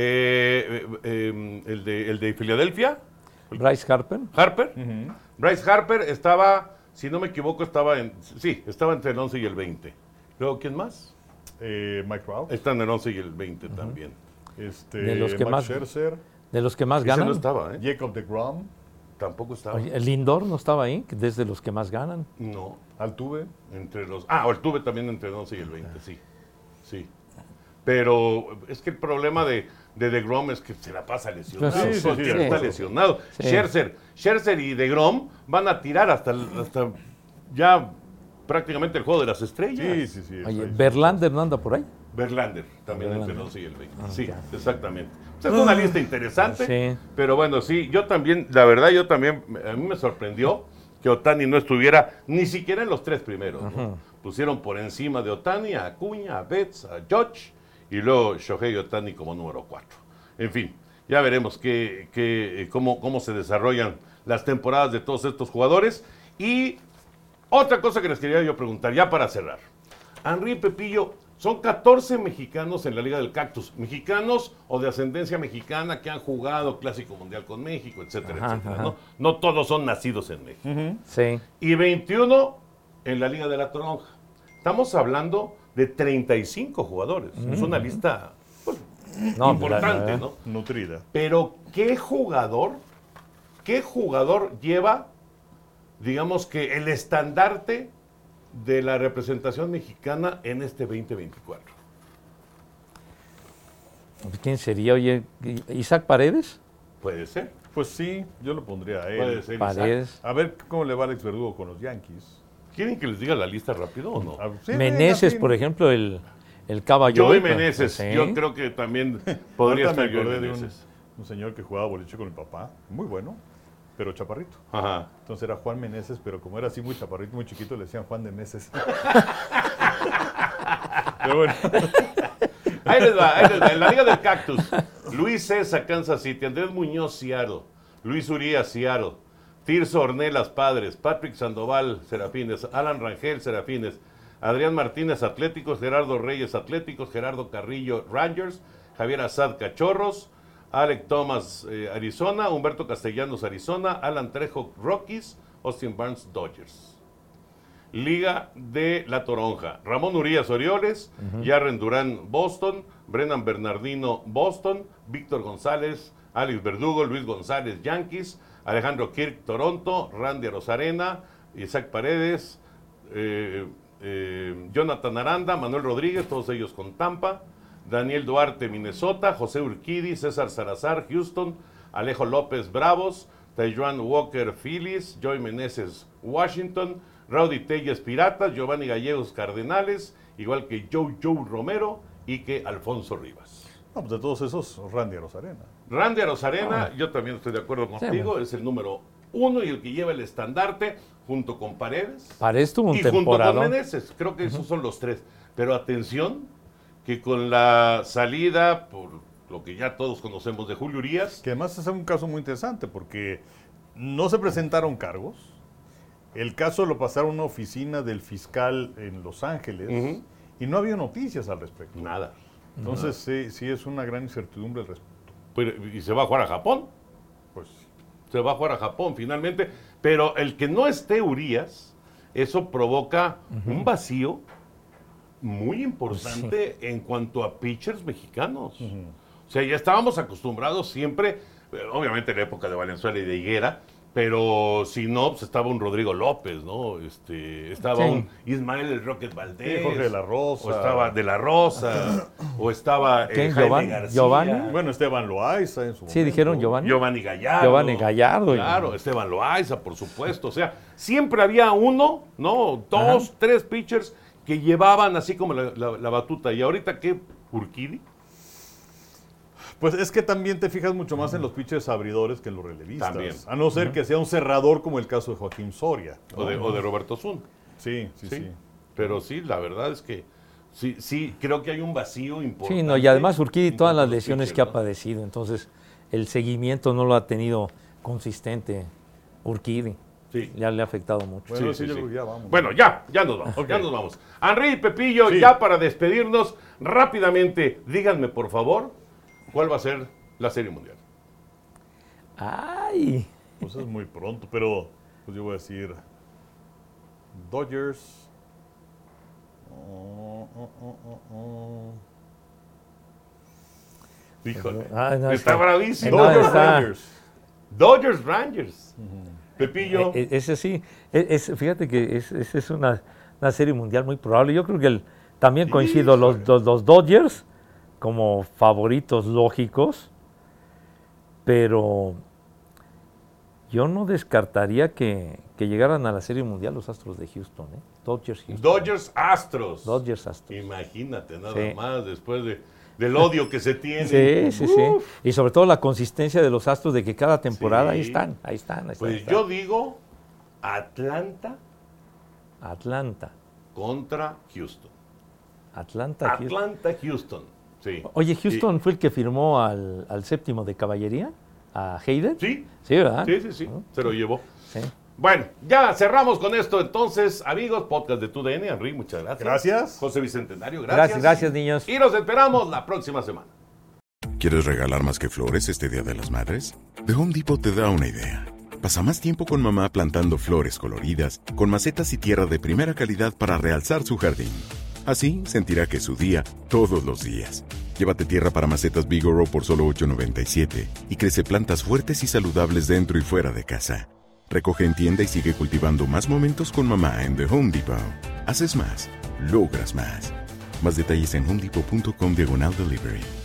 El de Filadelfia, Bryce Harper. Harper. Bryce Harper estaba, si no me equivoco, estaba entre el 11 y el 20. Luego, ¿quién más? Mike Trout. Está en el 11 y el 20 también. De los que Mike más- Scherzer, De los que más Ese ganan. no estaba, ¿eh? Jacob deGrom, Tampoco estaba. Oye, el Lindor no estaba ahí, que desde los que más ganan. No. Altuve. Entre los. Tuve también entre el 11 y el 20, sí. Sí. Pero es que el problema de DeGrom es que se la pasa lesionado. Sí, sí, Todo el sí, tiempo sí. está lesionado. Sí. Scherzer y DeGrom van a tirar hasta ya prácticamente el juego de las estrellas. Sí. Oye, está ahí. ¿Verlander no anda por ahí? Verlander, también Verlander. entre el 11 y el 20. Ah, Sí, ya. exactamente. O sea, es una lista interesante. Sí. Pero bueno, sí, yo también, la verdad, a mí me sorprendió que Ohtani no estuviera ni siquiera en los 3 primeros. ¿no? Pusieron por encima de Ohtani a Acuña, a Betts, a Judge y luego Shohei Ohtani como número 4. En fin, ya veremos cómo se desarrollan las temporadas de todos estos jugadores. Y otra cosa que les quería yo preguntar, ya para cerrar. Henry y Pepillo, son 14 mexicanos en la Liga del Cactus, mexicanos o de ascendencia mexicana que han jugado Clásico Mundial con México, etcétera, etcétera. ¿No? No todos son nacidos en México. Sí. Y 21 en la Liga de la Toronja. Estamos hablando de 35 jugadores. Es una lista pues, importante, ¿no? Nutrida. Pero ¿qué jugador lleva, digamos que el estandarte de la representación mexicana en este 2024? ¿Quién sería? Oye, ¿Isaac Paredes? Puede ser. Pues sí, yo lo pondría a él. Puede ser. Paredes. Isaac. A ver cómo le va Alex Verdugo con los Yankees. ¿Quieren que les diga la lista rápido o no? Sí, Meneses, por ejemplo, el caballo. Joey Meneses. Sí. Yo creo que también podría Ahorita estar me Joey acordé de Meneses. un señor que jugaba boliche con mi papá. Muy bueno, pero chaparrito. Ajá. Entonces era Juan Meneses, pero como era así muy chaparrito, muy chiquito, le decían Juan de Meses. Pero bueno. Ahí les va. En la Liga del Cactus, Luis César, Kansas City, Andrés Muñoz, Seattle, Luis Urías, Seattle, Tirso Ornelas, Padres, Patrick Sandoval, Serafines, Alan Rangel, Serafines, Adrián Martínez, Atléticos, Gerardo Reyes, Atléticos, Gerardo Carrillo, Rangers, Javier Azad, Cachorros, Alec Thomas, Arizona, Humberto Castellanos, Arizona, Alan Trejo, Rockies, Austin Barnes, Dodgers. Liga de la Toronja, Ramón Urias, Orioles, Yarren Durán, Boston, Brennan Bernardino, Boston, Víctor González, Alex Verdugo, Luis González, Yankees, Alejandro Kirk, Toronto, Randy Arozarena, Isaac Paredes, Jonathan Aranda, Manuel Rodríguez, todos ellos con Tampa, Daniel Duarte, Minnesota, José Urquidi, César Salazar, Houston, Alejo López, Bravos, Taijuan Walker, Phillies, Joey Meneses, Washington, Rowdy Telles, Piratas, Giovanni Gallegos, Cardenales, igual que Joe Romero y que Alfonso Rivas. No, pues de todos esos, Randy Arozarena. Randy Arozarena, yo también estoy de acuerdo contigo, es el número 1 y el que lleva el estandarte junto con Paredes. Paredes tuvo un y temporada. junto con Meneses, creo que esos son los tres. Pero atención, que con la salida, por lo que ya todos conocemos de Julio Urías. Que además es un caso muy interesante porque no se presentaron cargos. El caso lo pasaron a una oficina del fiscal en Los Ángeles y no había noticias al respecto. Nada. Entonces sí es una gran incertidumbre al respecto. Pero, ¿y se va a jugar a Japón? Pues se va a jugar a Japón finalmente. Pero el que no esté Urías, eso provoca un vacío muy importante en cuanto a pitchers mexicanos. O sea, ya estábamos acostumbrados siempre, obviamente en la época de Valenzuela y de Higuera, pero si no, pues estaba un Rodrigo López, ¿no? Estaba un Ismael el Rocket Valdés. Jorge de la Rosa. O estaba De la Rosa. O estaba Jaime García. Giovanni. Bueno, Esteban Loaiza en su momento. Sí, dijeron Giovanni. Giovanni Gallardo. Giovanni Gallardo. Claro, Esteban Loaiza, por supuesto. O sea, siempre había uno, ¿no? Dos, tres pitchers que llevaban así como la batuta. Y ahorita, ¿qué? ¿Urquidi? Pues es que también te fijas mucho más en los pitchers abridores que en los relevistas. También. A no ser que sea un cerrador como el caso de Joaquín Soria. O de Roberto Zun. Sí. Pero sí, la verdad es que sí, creo que hay un vacío importante. Sí, no, y además Urquidi en todas cuanto a las los lesiones pitchers, que ha ¿no? padecido, entonces el seguimiento no lo ha tenido consistente Urquidi. Sí. Ya le ha afectado mucho. Bueno, Sí. yo creo que ya vamos. Bueno, ya nos vamos, Ok. ya nos vamos. Henry y Pepillo, Sí. ya para despedirnos, rápidamente, díganme por favor, ¿cuál va a ser la Serie Mundial? ¡Ay! Pues es muy pronto, pero pues yo voy a decir Dodgers. Híjole, No, está bravísimo. No, Dodgers está- Rangers. Dodgers Rangers. Pepillo. Ese sí, fíjate que esa es una serie mundial muy probable. Yo creo que también Sí, coincido los Dodgers como favoritos lógicos, pero yo no descartaría que llegaran a la serie mundial los Astros de Houston, ¿eh? Dodgers Houston. Dodgers Astros. Dodgers Astros. Imagínate nada Sí. más después del odio que se tiene. Sí. Y sobre todo la consistencia de los Astros de que cada temporada Sí. ahí están. Pues yo digo Atlanta Atlanta, contra Houston. Houston. Atlanta, Houston. Sí. Oye, Houston fue el que firmó al séptimo de caballería, a Hayden. Sí. Sí, ¿verdad? Sí. Se lo llevó. Sí. Bueno, ya cerramos con esto entonces, amigos, podcast de TUDN. Henry, muchas gracias. Gracias. José Bicentenario, gracias. Gracias, niños. Y nos esperamos la próxima semana. ¿Quieres regalar más que flores este Día de las Madres? The Home Depot te da una idea. Pasa más tiempo con mamá plantando flores coloridas, con macetas y tierra de primera calidad para realzar su jardín. Así sentirá que es su día todos los días. Llévate tierra para macetas Vigoro por solo $8.97 y crece plantas fuertes y saludables dentro y fuera de casa. Recoge en tienda y sigue cultivando más momentos con mamá en The Home Depot. Haces más, logras más. Más detalles en homedepot.com/delivery.